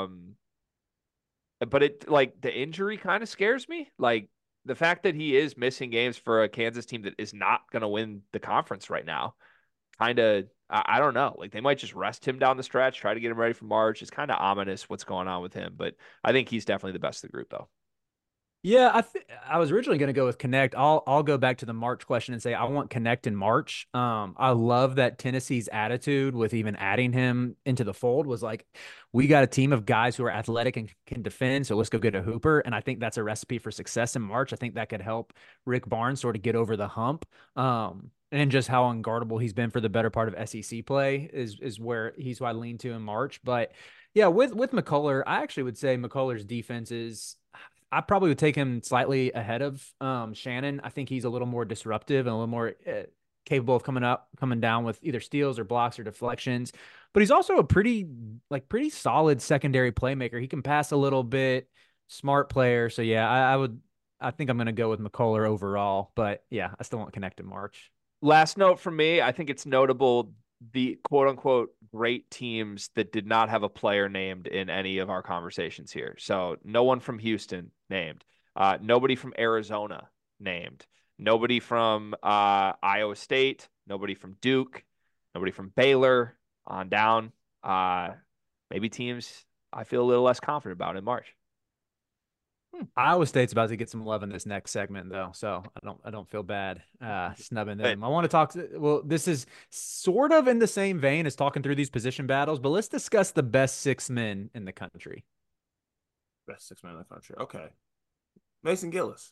But the injury kind of scares me. Like, the fact that he is missing games for a Kansas team that is not going to win the conference right now, kind of, I don't know. Like, they might just rest him down the stretch, try to get him ready for March. It's kind of ominous what's going on with him, but I think he's definitely the best of the group, though. Yeah, I was originally going to go with Knecht. I'll go back to the March question and say I want Knecht in March. I love that Tennessee's attitude with even adding him into the fold was like, we got a team of guys who are athletic and can defend, so let's go get a hooper. And I think that's a recipe for success in March. I think that could help Rick Barnes sort of get over the hump. And just how unguardable he's been for the better part of SEC play is where who I lean to in March. But yeah, with McCullar, I actually would say McCullar's defense is, I probably would take him slightly ahead of Shannon. I think he's a little more disruptive and a little more capable of coming down with either steals or blocks or deflections. But he's also a pretty solid secondary playmaker. He can pass a little bit, smart player. So yeah, I think I'm going to go with McCullar overall. But yeah, I still want Knecht in March. Last note from me, I think it's notable the quote unquote great teams that did not have a player named in any of our conversations here. So no one from Houston named, nobody from Arizona named, nobody from Iowa State, nobody from Duke, nobody from Baylor on down. Maybe teams I feel a little less confident about in March. Iowa State's about to get some love in this next segment, though, so I don't feel bad snubbing them. I want to talk. Well, this is sort of in the same vein as talking through these position battles, but let's discuss the best 6 men in the country. Best 6 men in the country. Okay, Mason Gillis.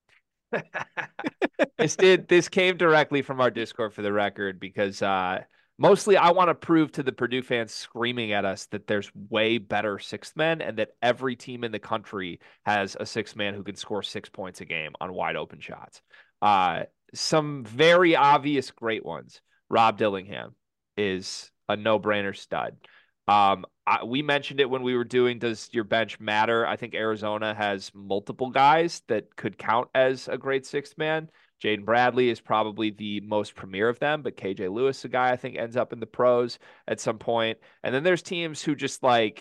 This came directly from our Discord for the record, because mostly I want to prove to the Purdue fans screaming at us that there's way better 6 men and that every team in the country has a 6 man who can score 6 points a game on wide open shots. Some very obvious great ones. Rob Dillingham is a no-brainer stud. We mentioned it when we were doing Does Your Bench Matter? I think Arizona has multiple guys that could count as a great 6 man. Jaden Bradley is probably the most premier of them, but KJ Lewis, a guy I think ends up in the pros at some point. And then there's teams who just like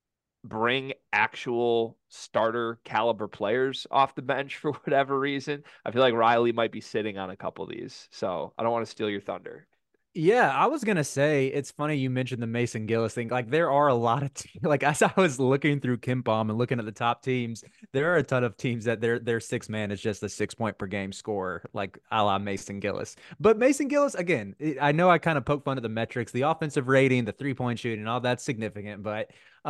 bring actual starter caliber players off the bench for whatever reason. I feel like Riley might be sitting on a couple of these, so I don't want to steal your thunder. Yeah, I was gonna say it's funny you mentioned the Mason Gillis thing. Like there are a lot of like as I was looking through KenPom and looking at the top teams, there are a ton of teams that their 6 man is just a 6 point per game scorer, like a la Mason Gillis. But Mason Gillis, again, I know I kind of poke fun at the metrics, the offensive rating, the 3 point shooting, all that's significant, but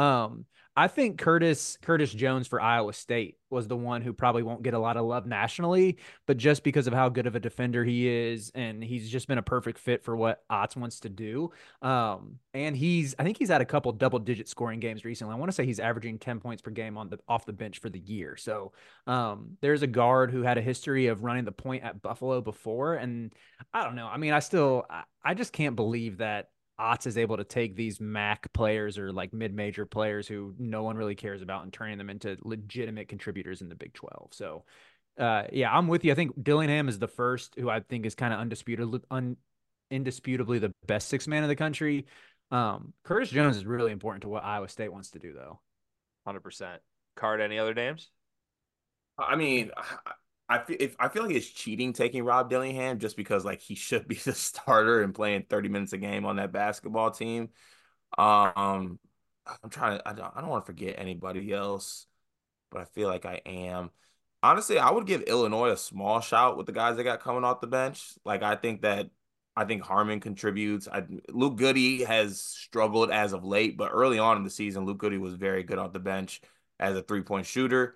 I think Curtis Jones for Iowa State was the one who probably won't get a lot of love nationally, but just because of how good of a defender he is, and he's just been a perfect fit for what Otts wants to do. And I think he's had a couple double-digit scoring games recently. I want to say he's averaging 10 points per game off the bench for the year. So there's a guard who had a history of running the point at Buffalo before, and I don't know. I mean, I just can't believe that Otts is able to take these MAC players or like mid-major players who no one really cares about and turning them into legitimate contributors in the Big 12. So, yeah, I'm with you. I think Dillingham is the first who I think is kind of indisputably the best 6 man in the country. Curtis Jones is really important to what Iowa State wants to do, though. 100%. Card, any other names? I mean, I feel like it's cheating taking Rob Dillingham just because like he should be the starter and playing 30 minutes a game on that basketball team. I'm trying to I don't want to forget anybody else, but I feel like I am. Honestly, I would give Illinois a small shout with the guys they got coming off the bench. Like I think Harmon contributes. Luke Goody has struggled as of late, but early on in the season, Luke Goody was very good off the bench as a 3-point shooter.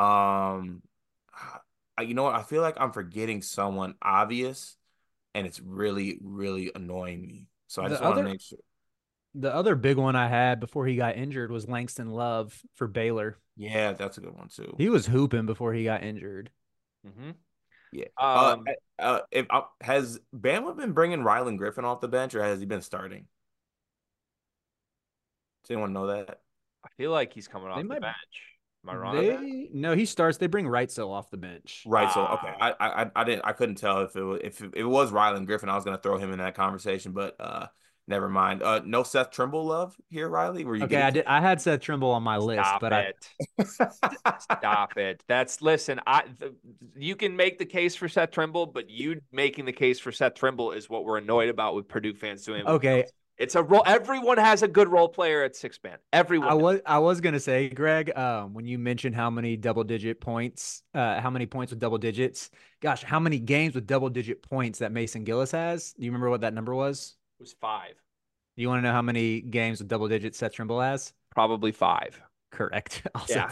You know what? I feel like I'm forgetting someone obvious, and it's really, really annoying me. So I just want to make sure. The other big one I had before he got injured was Langston Love for Baylor. Yeah, that's a good one too. He was hooping before he got injured. Mm-hmm. Yeah. Has Bama been bringing Rylan Griffin off the bench, or has he been starting? Does anyone know that? I feel like he's coming off the bench. Am I wrong? No, he starts. They bring Wrightsell off the bench. Right. So okay, I couldn't tell if it was Rylan Griffin. I was gonna throw him in that conversation, but never mind. No Seth Trimble love here, Riley. Were you okay? I had Seth Trimble on my list, Stop it. Listen. You can make the case for Seth Trimble, but you making the case for Seth Trimble is what we're annoyed about with Purdue fans doing. Okay. It's a role. Everyone has a good role player at 6-man. Everyone. I was gonna say, Greg, when you mentioned how many points with double digits, gosh, how many games with double digit points that Mason Gillis has? Do you remember what that number was? It was 5. Do you want to know how many games with double digits Seth Trimble has? Probably 5. Correct. Yeah.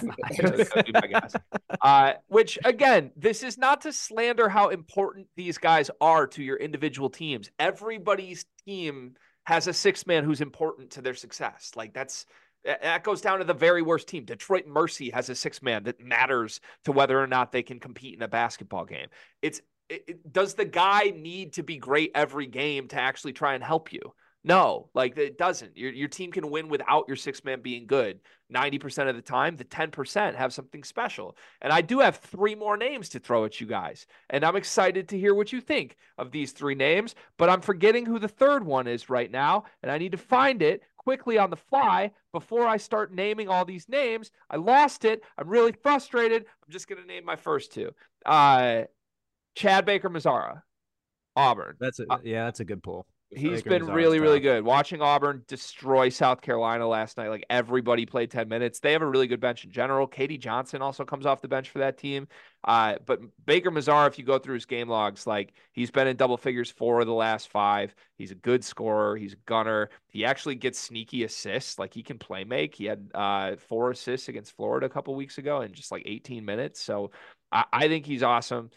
Which again, this is not to slander how important these guys are to your individual teams. Everybody's team has a 6-man who's important to their success. Like that goes down to the very worst team. Detroit Mercy has a 6-man that matters to whether or not they can compete in a basketball game. Does the guy need to be great every game to actually try and help you? No, like it doesn't. Your team can win without your six man being good 90% of the time. The 10% have something special. And I do have three more names to throw at you guys. And I'm excited to hear what you think of these three names, but I'm forgetting who the third one is right now. And I need to find it quickly on the fly before I start naming all these names. I lost it. I'm really frustrated. I'm just going to name my first two. Chad Baker Mazzara, Auburn. That's a good pull. He's Baker been Mazzara's really, really tough. good. Watching Auburn destroy South Carolina last night, like everybody played 10 minutes. They have a really good bench in general. Katie Johnson also comes off the bench for that team. But Baker Mazzara, if you go through his game logs, like he's been in double figures 4 of the last 5. He's a good scorer. He's a gunner. He actually gets sneaky assists. Like he can play make. He had 4 assists against Florida a couple weeks ago in just like 18 minutes. So I think he's awesome.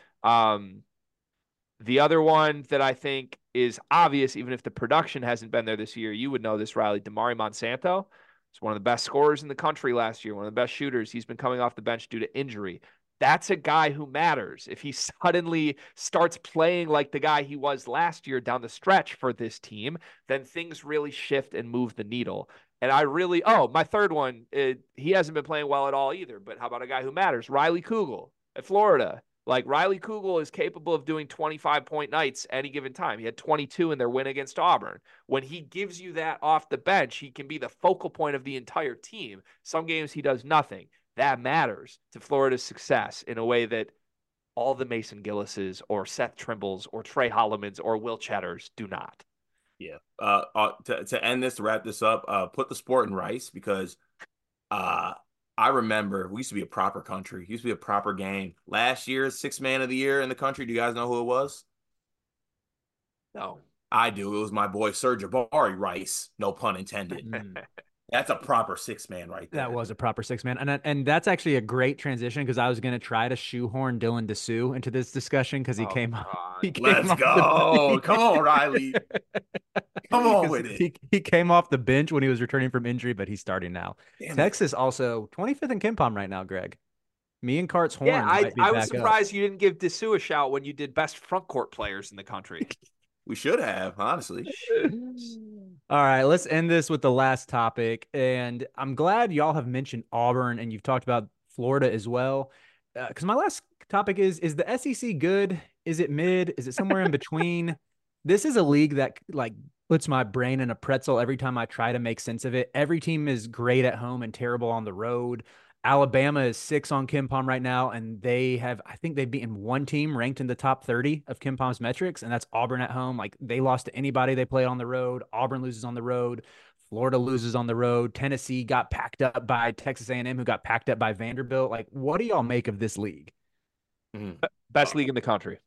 The other one that I think is obvious, even if the production hasn't been there this year, you would know this, Riley. Damari Monsanto is one of the best scorers in the country last year, one of the best shooters. He's been coming off the bench due to injury. That's a guy who matters. If he suddenly starts playing like the guy he was last year down the stretch for this team, then things really shift and move the needle. And my third one, he hasn't been playing well at all either. But how about a guy who matters? Riley Kugel at Florida. Like Riley Kugel is capable of doing 25-point nights any given time. He had 22 in their win against Auburn. When he gives you that off the bench, he can be the focal point of the entire team. Some games he does nothing. That matters to Florida's success in a way that all the Mason Gillises or Seth Trimble's or Trey Holloman's or Will Cheddars do not. Yeah. To end this, to wrap this up, put the sport in Rice because I remember we used to be a proper country. It used to be a proper game. Last year's sixth man of the year in the country, do you guys know who it was? No. I do. It was my boy Sir Jabari Rice. No pun intended. That's a proper six man right there. That was a proper six man. And that's actually a great transition because I was going to try to shoehorn Dylan Dessou into this discussion because he came off. Let's go. Come on, Riley. Come on with it. He came off the bench when he was returning from injury, but he's starting now. Damn Texas also 25th in KenPom right now, Greg. Me and Cart's horn. Yeah, I was surprised you didn't give Dessou a shout when you did best front court players in the country. We should have, honestly. All right, let's end this with the last topic. And I'm glad y'all have mentioned Auburn and you've talked about Florida as well. Because my last topic is the SEC good? Is it mid? Is it somewhere in between? This is a league that like puts my brain in a pretzel every time I try to make sense of it. Every team is great at home and terrible on the road. Alabama is 6 on KenPom right now, and I think they've beaten one team ranked in the top 30 of KenPom's metrics, and that's Auburn at home. Like they lost to anybody they play on the road. Auburn loses on the road. Florida loses on the road. Tennessee got packed up by Texas A&M, who got packed up by Vanderbilt. Like, what do y'all make of this league? Best league in the country.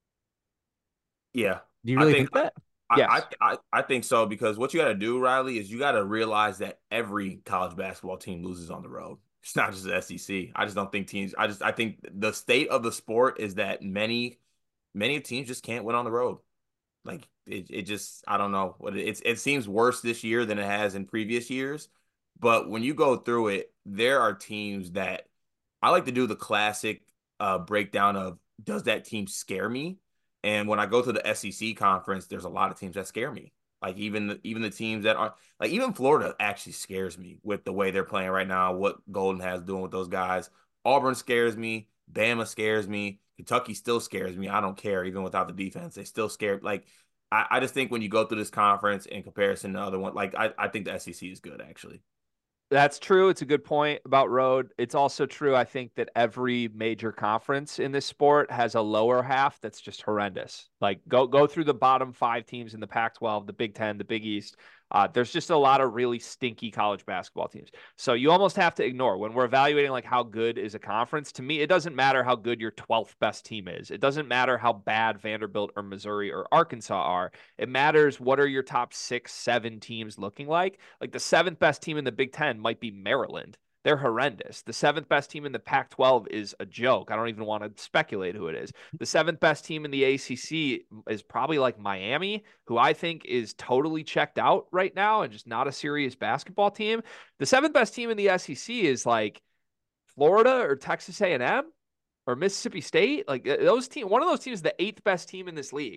Yeah. Do you really think that? Yes. I think so because what you got to do, Riley, is you got to realize that every college basketball team loses on the road. It's not just the SEC. I just don't think teams. I think the state of the sport is that many teams just can't win on the road. Like it just I don't know what it seems worse this year than it has in previous years. But when you go through it, there are teams that I like to do the classic breakdown of does that team scare me? And when I go to the SEC conference, there's a lot of teams that scare me. Like even the teams that are like even Florida actually scares me with the way they're playing right now, what Golden has doing with those guys. Auburn scares me, Bama scares me, Kentucky still scares me. I don't care, even without the defense. They still scare. Like I just think when you go through this conference in comparison to other one, like I think the SEC is good actually. That's true. It's a good point about road. It's also true, I think, that every major conference in this sport has a lower half that's just horrendous. Like go through the bottom 5 teams in the Pac-12, the Big Ten, the Big East. There's just a lot of really stinky college basketball teams. So you almost have to ignore when we're evaluating like how good is a conference. To me, it doesn't matter how good your 12th best team is. It doesn't matter how bad Vanderbilt or Missouri or Arkansas are. It matters what are your top 6, 7 teams looking like. Like the 7th best team in the Big Ten might be Maryland. They're horrendous. The 7th best team in the Pac-12 is a joke. I don't even want to speculate who it is. The 7th best team in the ACC is probably like Miami, who I think is totally checked out right now and just not a serious basketball team. The 7th best team in the SEC is like Florida or Texas A&M or Mississippi State. Like those teams, one of those teams is the 8th best team in this league.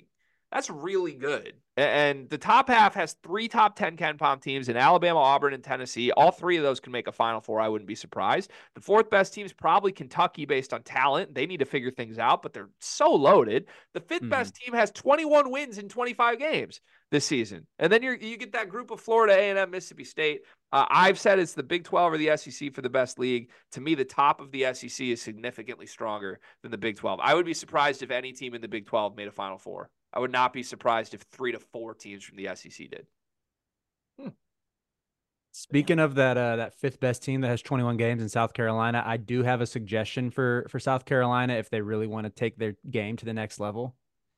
That's really good. And the top half has 3 top 10 KenPom teams in Alabama, Auburn, and Tennessee. All 3 of those can make a Final Four. I wouldn't be surprised. The 4th best team is probably Kentucky based on talent. They need to figure things out, but they're so loaded. The 5th best team has 21 wins in 25 games this season. And then you get that group of Florida, A&M, Mississippi State. I've said it's the Big 12 or the SEC for the best league. To me, the top of the SEC is significantly stronger than the Big 12. I would be surprised if any team in the Big 12 made a Final Four. I would not be surprised if 3 to 4 teams from the SEC did. Speaking of that 5th best team that has 21 games in South Carolina, I do have a suggestion for South Carolina if they really want to take their game to the next level.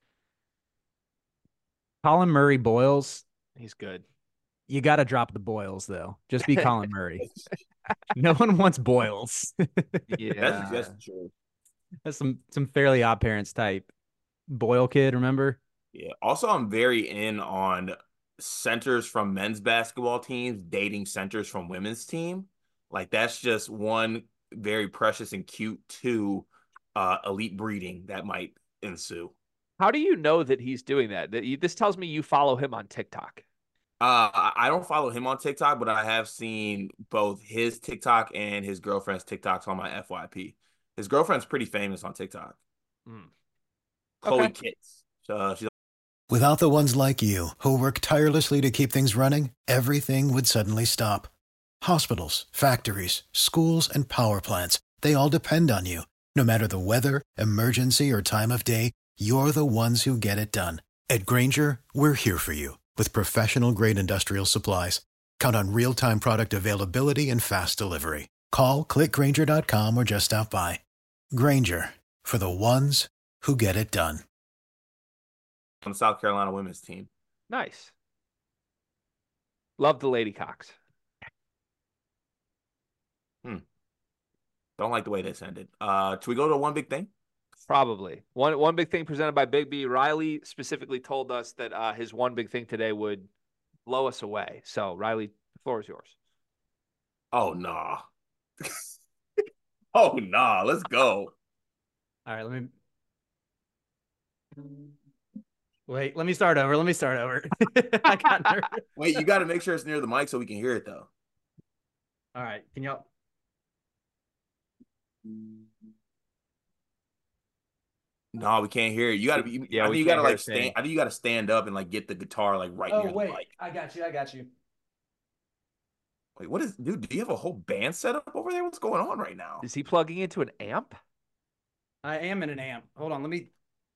Colin Murray Boyles. He's good. You got to drop the Boyles, though. Just be Colin Murray. No one wants Boyles. Yeah. That's true. That's some Fairly Odd Parents type. Boyle kid, remember? Yeah. Also, I'm very in on centers from men's basketball teams dating centers from women's team. Like, that's just one very precious and cute elite breeding that might ensue. How do you know that he's doing that? This tells me you follow him on TikTok. I don't follow him on TikTok, but I have seen both his TikTok and his girlfriend's TikToks on my FYP. His girlfriend's pretty famous on TikTok. Chloe Kitts. She's Without the ones like you, who work tirelessly to keep things running, everything would suddenly stop. Hospitals, factories, schools, and power plants, they all depend on you. No matter the weather, emergency, or time of day, you're the ones who get it done. At Grainger, we're here for you with professional-grade industrial supplies. Count on real-time product availability and fast delivery. Call, clickgrainger.com, or just stop by. Grainger, for the ones who get it done. on the South Carolina women's team. Nice. Love the Lady Cocks. Don't like the way this ended. Should we go to one big thing? Probably. One big thing presented by Big B. Riley specifically told us that his one big thing today would blow us away. So, Riley, the floor is yours. Oh, nah. Oh, nah. Let's go. All right, let me start over. I got nervous. Wait, you got to make sure it's near the mic so we can hear it, though. All right, can y'all? No, we can't hear it. You gotta be. Yeah, I we think you can't gotta hear like a thing. stand. I think you gotta stand up and like get the guitar like right near the mic. I got you. Wait, what is, dude? Do you have a whole band set up over there? What's going on right now? Is he plugging into an amp? I am in an amp. Hold on, let me.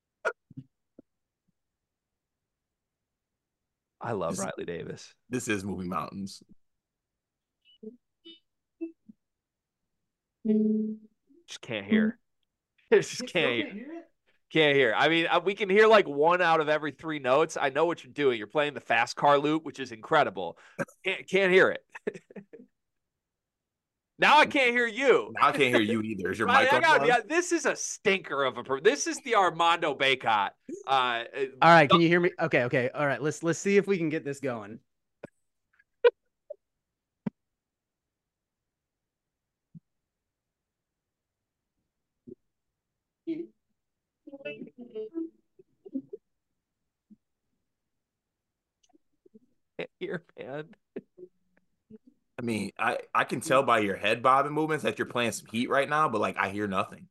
I love Riley Davis. This is Moving Mountains. Just can't hear. Just can't hear. Can't hear. I mean, we can hear like one out of every 3 notes. I know what you're doing. You're playing the fast car loop, which is incredible. Can't hear it. Now I can't hear you. Now I can't hear you either. Is your Riley, mic on? yeah, this is a stinker of a. This is the Armando Baycott. All right, can you hear me? Okay. All right, let's see if we can get this going. Can't hear, man. I mean, I can tell by your head bobbing movements that you're playing some heat right now, but like I hear nothing.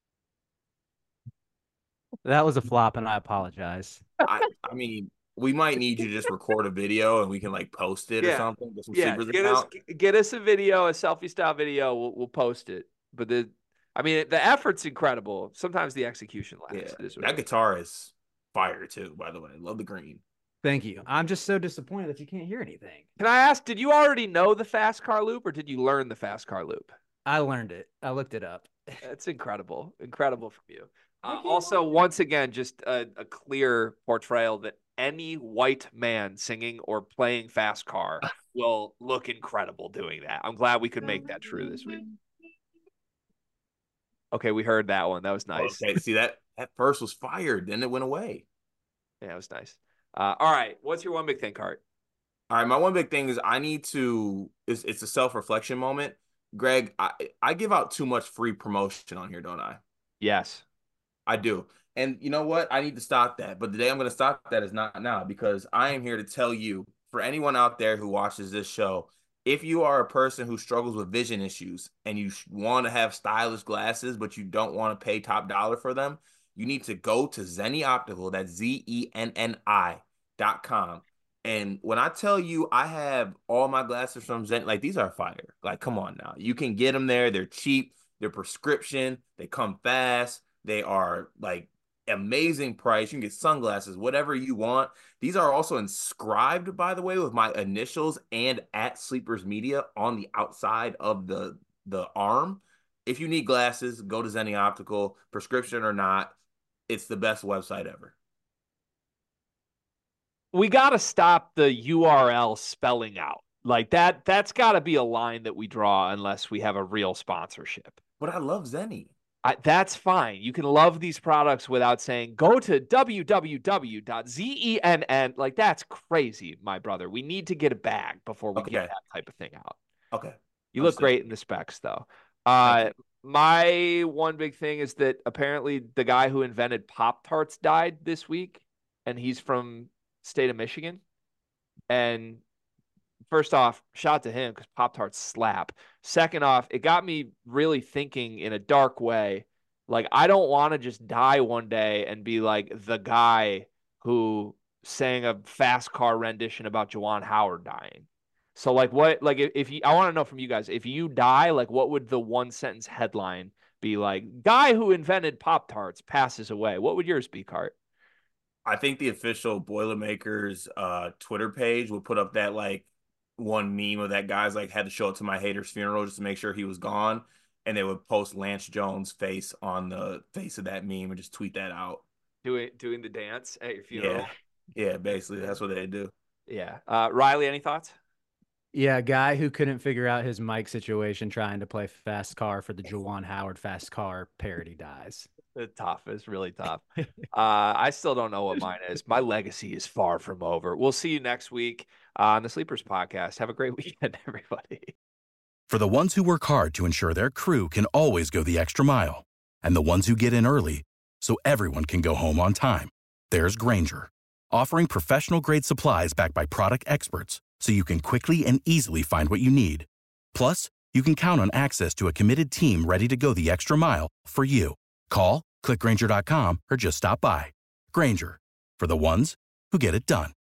That was a flop, and I apologize. I mean, we might need you to just record a video and we can like post it or something. Get some sleepers account. Get us a video, a selfie style video. We'll post it. But the effort's incredible. Sometimes the execution lacks. Yeah, that guitar is fire too. By the way, love the green. Thank you. I'm just so disappointed that you can't hear anything. Can I ask? Did you already know the fast car loop, or did you learn the fast car loop? I learned it. I looked it up. That's incredible. Incredible from you. Also, once again, just a clear portrayal that any white man singing or playing fast car will look incredible doing that. I'm glad we could make that true this week. Okay, we heard that one. That was nice. Okay, see that first was fired, then it went away. Yeah, it was nice. All right, what's your one big thing, Cart? All right, my one big thing is it's a self-reflection moment. Greg, I give out too much free promotion on here, don't I? Yes. I do. And you know what? I need to stop that. But the day I'm going to stop that is not now, because I am here to tell you, for anyone out there who watches this show, if you are a person who struggles with vision issues and you want to have stylish glasses, but you don't want to pay top dollar for them, you need to go to Zenni Optical. That's ZENNI.com. And when I tell you I have all my glasses from Zenni, like, these are fire. Like, come on now. You can get them there. They're cheap. They're prescription. They come fast. They are like amazing price. You can get sunglasses, whatever you want. These are also inscribed, by the way, with my initials and at Sleepers Media on the outside of the arm. If you need glasses, go to Zenni Optical, prescription or not. It's the best website ever. We got to stop the URL spelling out. Like that's got to be a line that we draw unless we have a real sponsorship. But I love Zenni. That's fine. You can love these products without saying go to www.zenn. Like, that's crazy, my brother. We need to get a bag before we get that type of thing out. Okay. You look great in the specs, though. My one big thing is that apparently the guy who invented Pop-Tarts died this week, and he's from state of Michigan. And first off, shout out to him because Pop-Tarts slap. Second off, it got me really thinking in a dark way. Like, I don't want to just die one day and be like the guy who sang a Fast Car rendition about Juwan Howard dying. So, like, what, like, if you, I want to know from you guys, if you die, like, what would the one sentence headline be? Like, guy who invented Pop-Tarts passes away. What would yours be, Cart? I think the official Boilermakers Twitter page would put up that, like, one meme of that guy's like, had to show it to my hater's funeral just to make sure he was gone. And they would post Lance Jones' face on the face of that meme and just tweet that out. Doing the dance at your funeral. Yeah, basically that's what they do. Yeah. Riley, any thoughts? Yeah, guy who couldn't figure out his mic situation trying to play Fast Car for the Juwan Howard Fast Car parody dies. It's tough. It's really tough. I still don't know what mine is. My legacy is far from over. We'll see you next week on the Sleepers Podcast. Have a great weekend, everybody. For the ones who work hard to ensure their crew can always go the extra mile, and the ones who get in early so everyone can go home on time, there's Grainger, offering professional-grade supplies backed by product experts so you can quickly and easily find what you need. Plus, you can count on access to a committed team ready to go the extra mile for you. Call, click Grainger.com, or just stop by. Grainger, for the ones who get it done.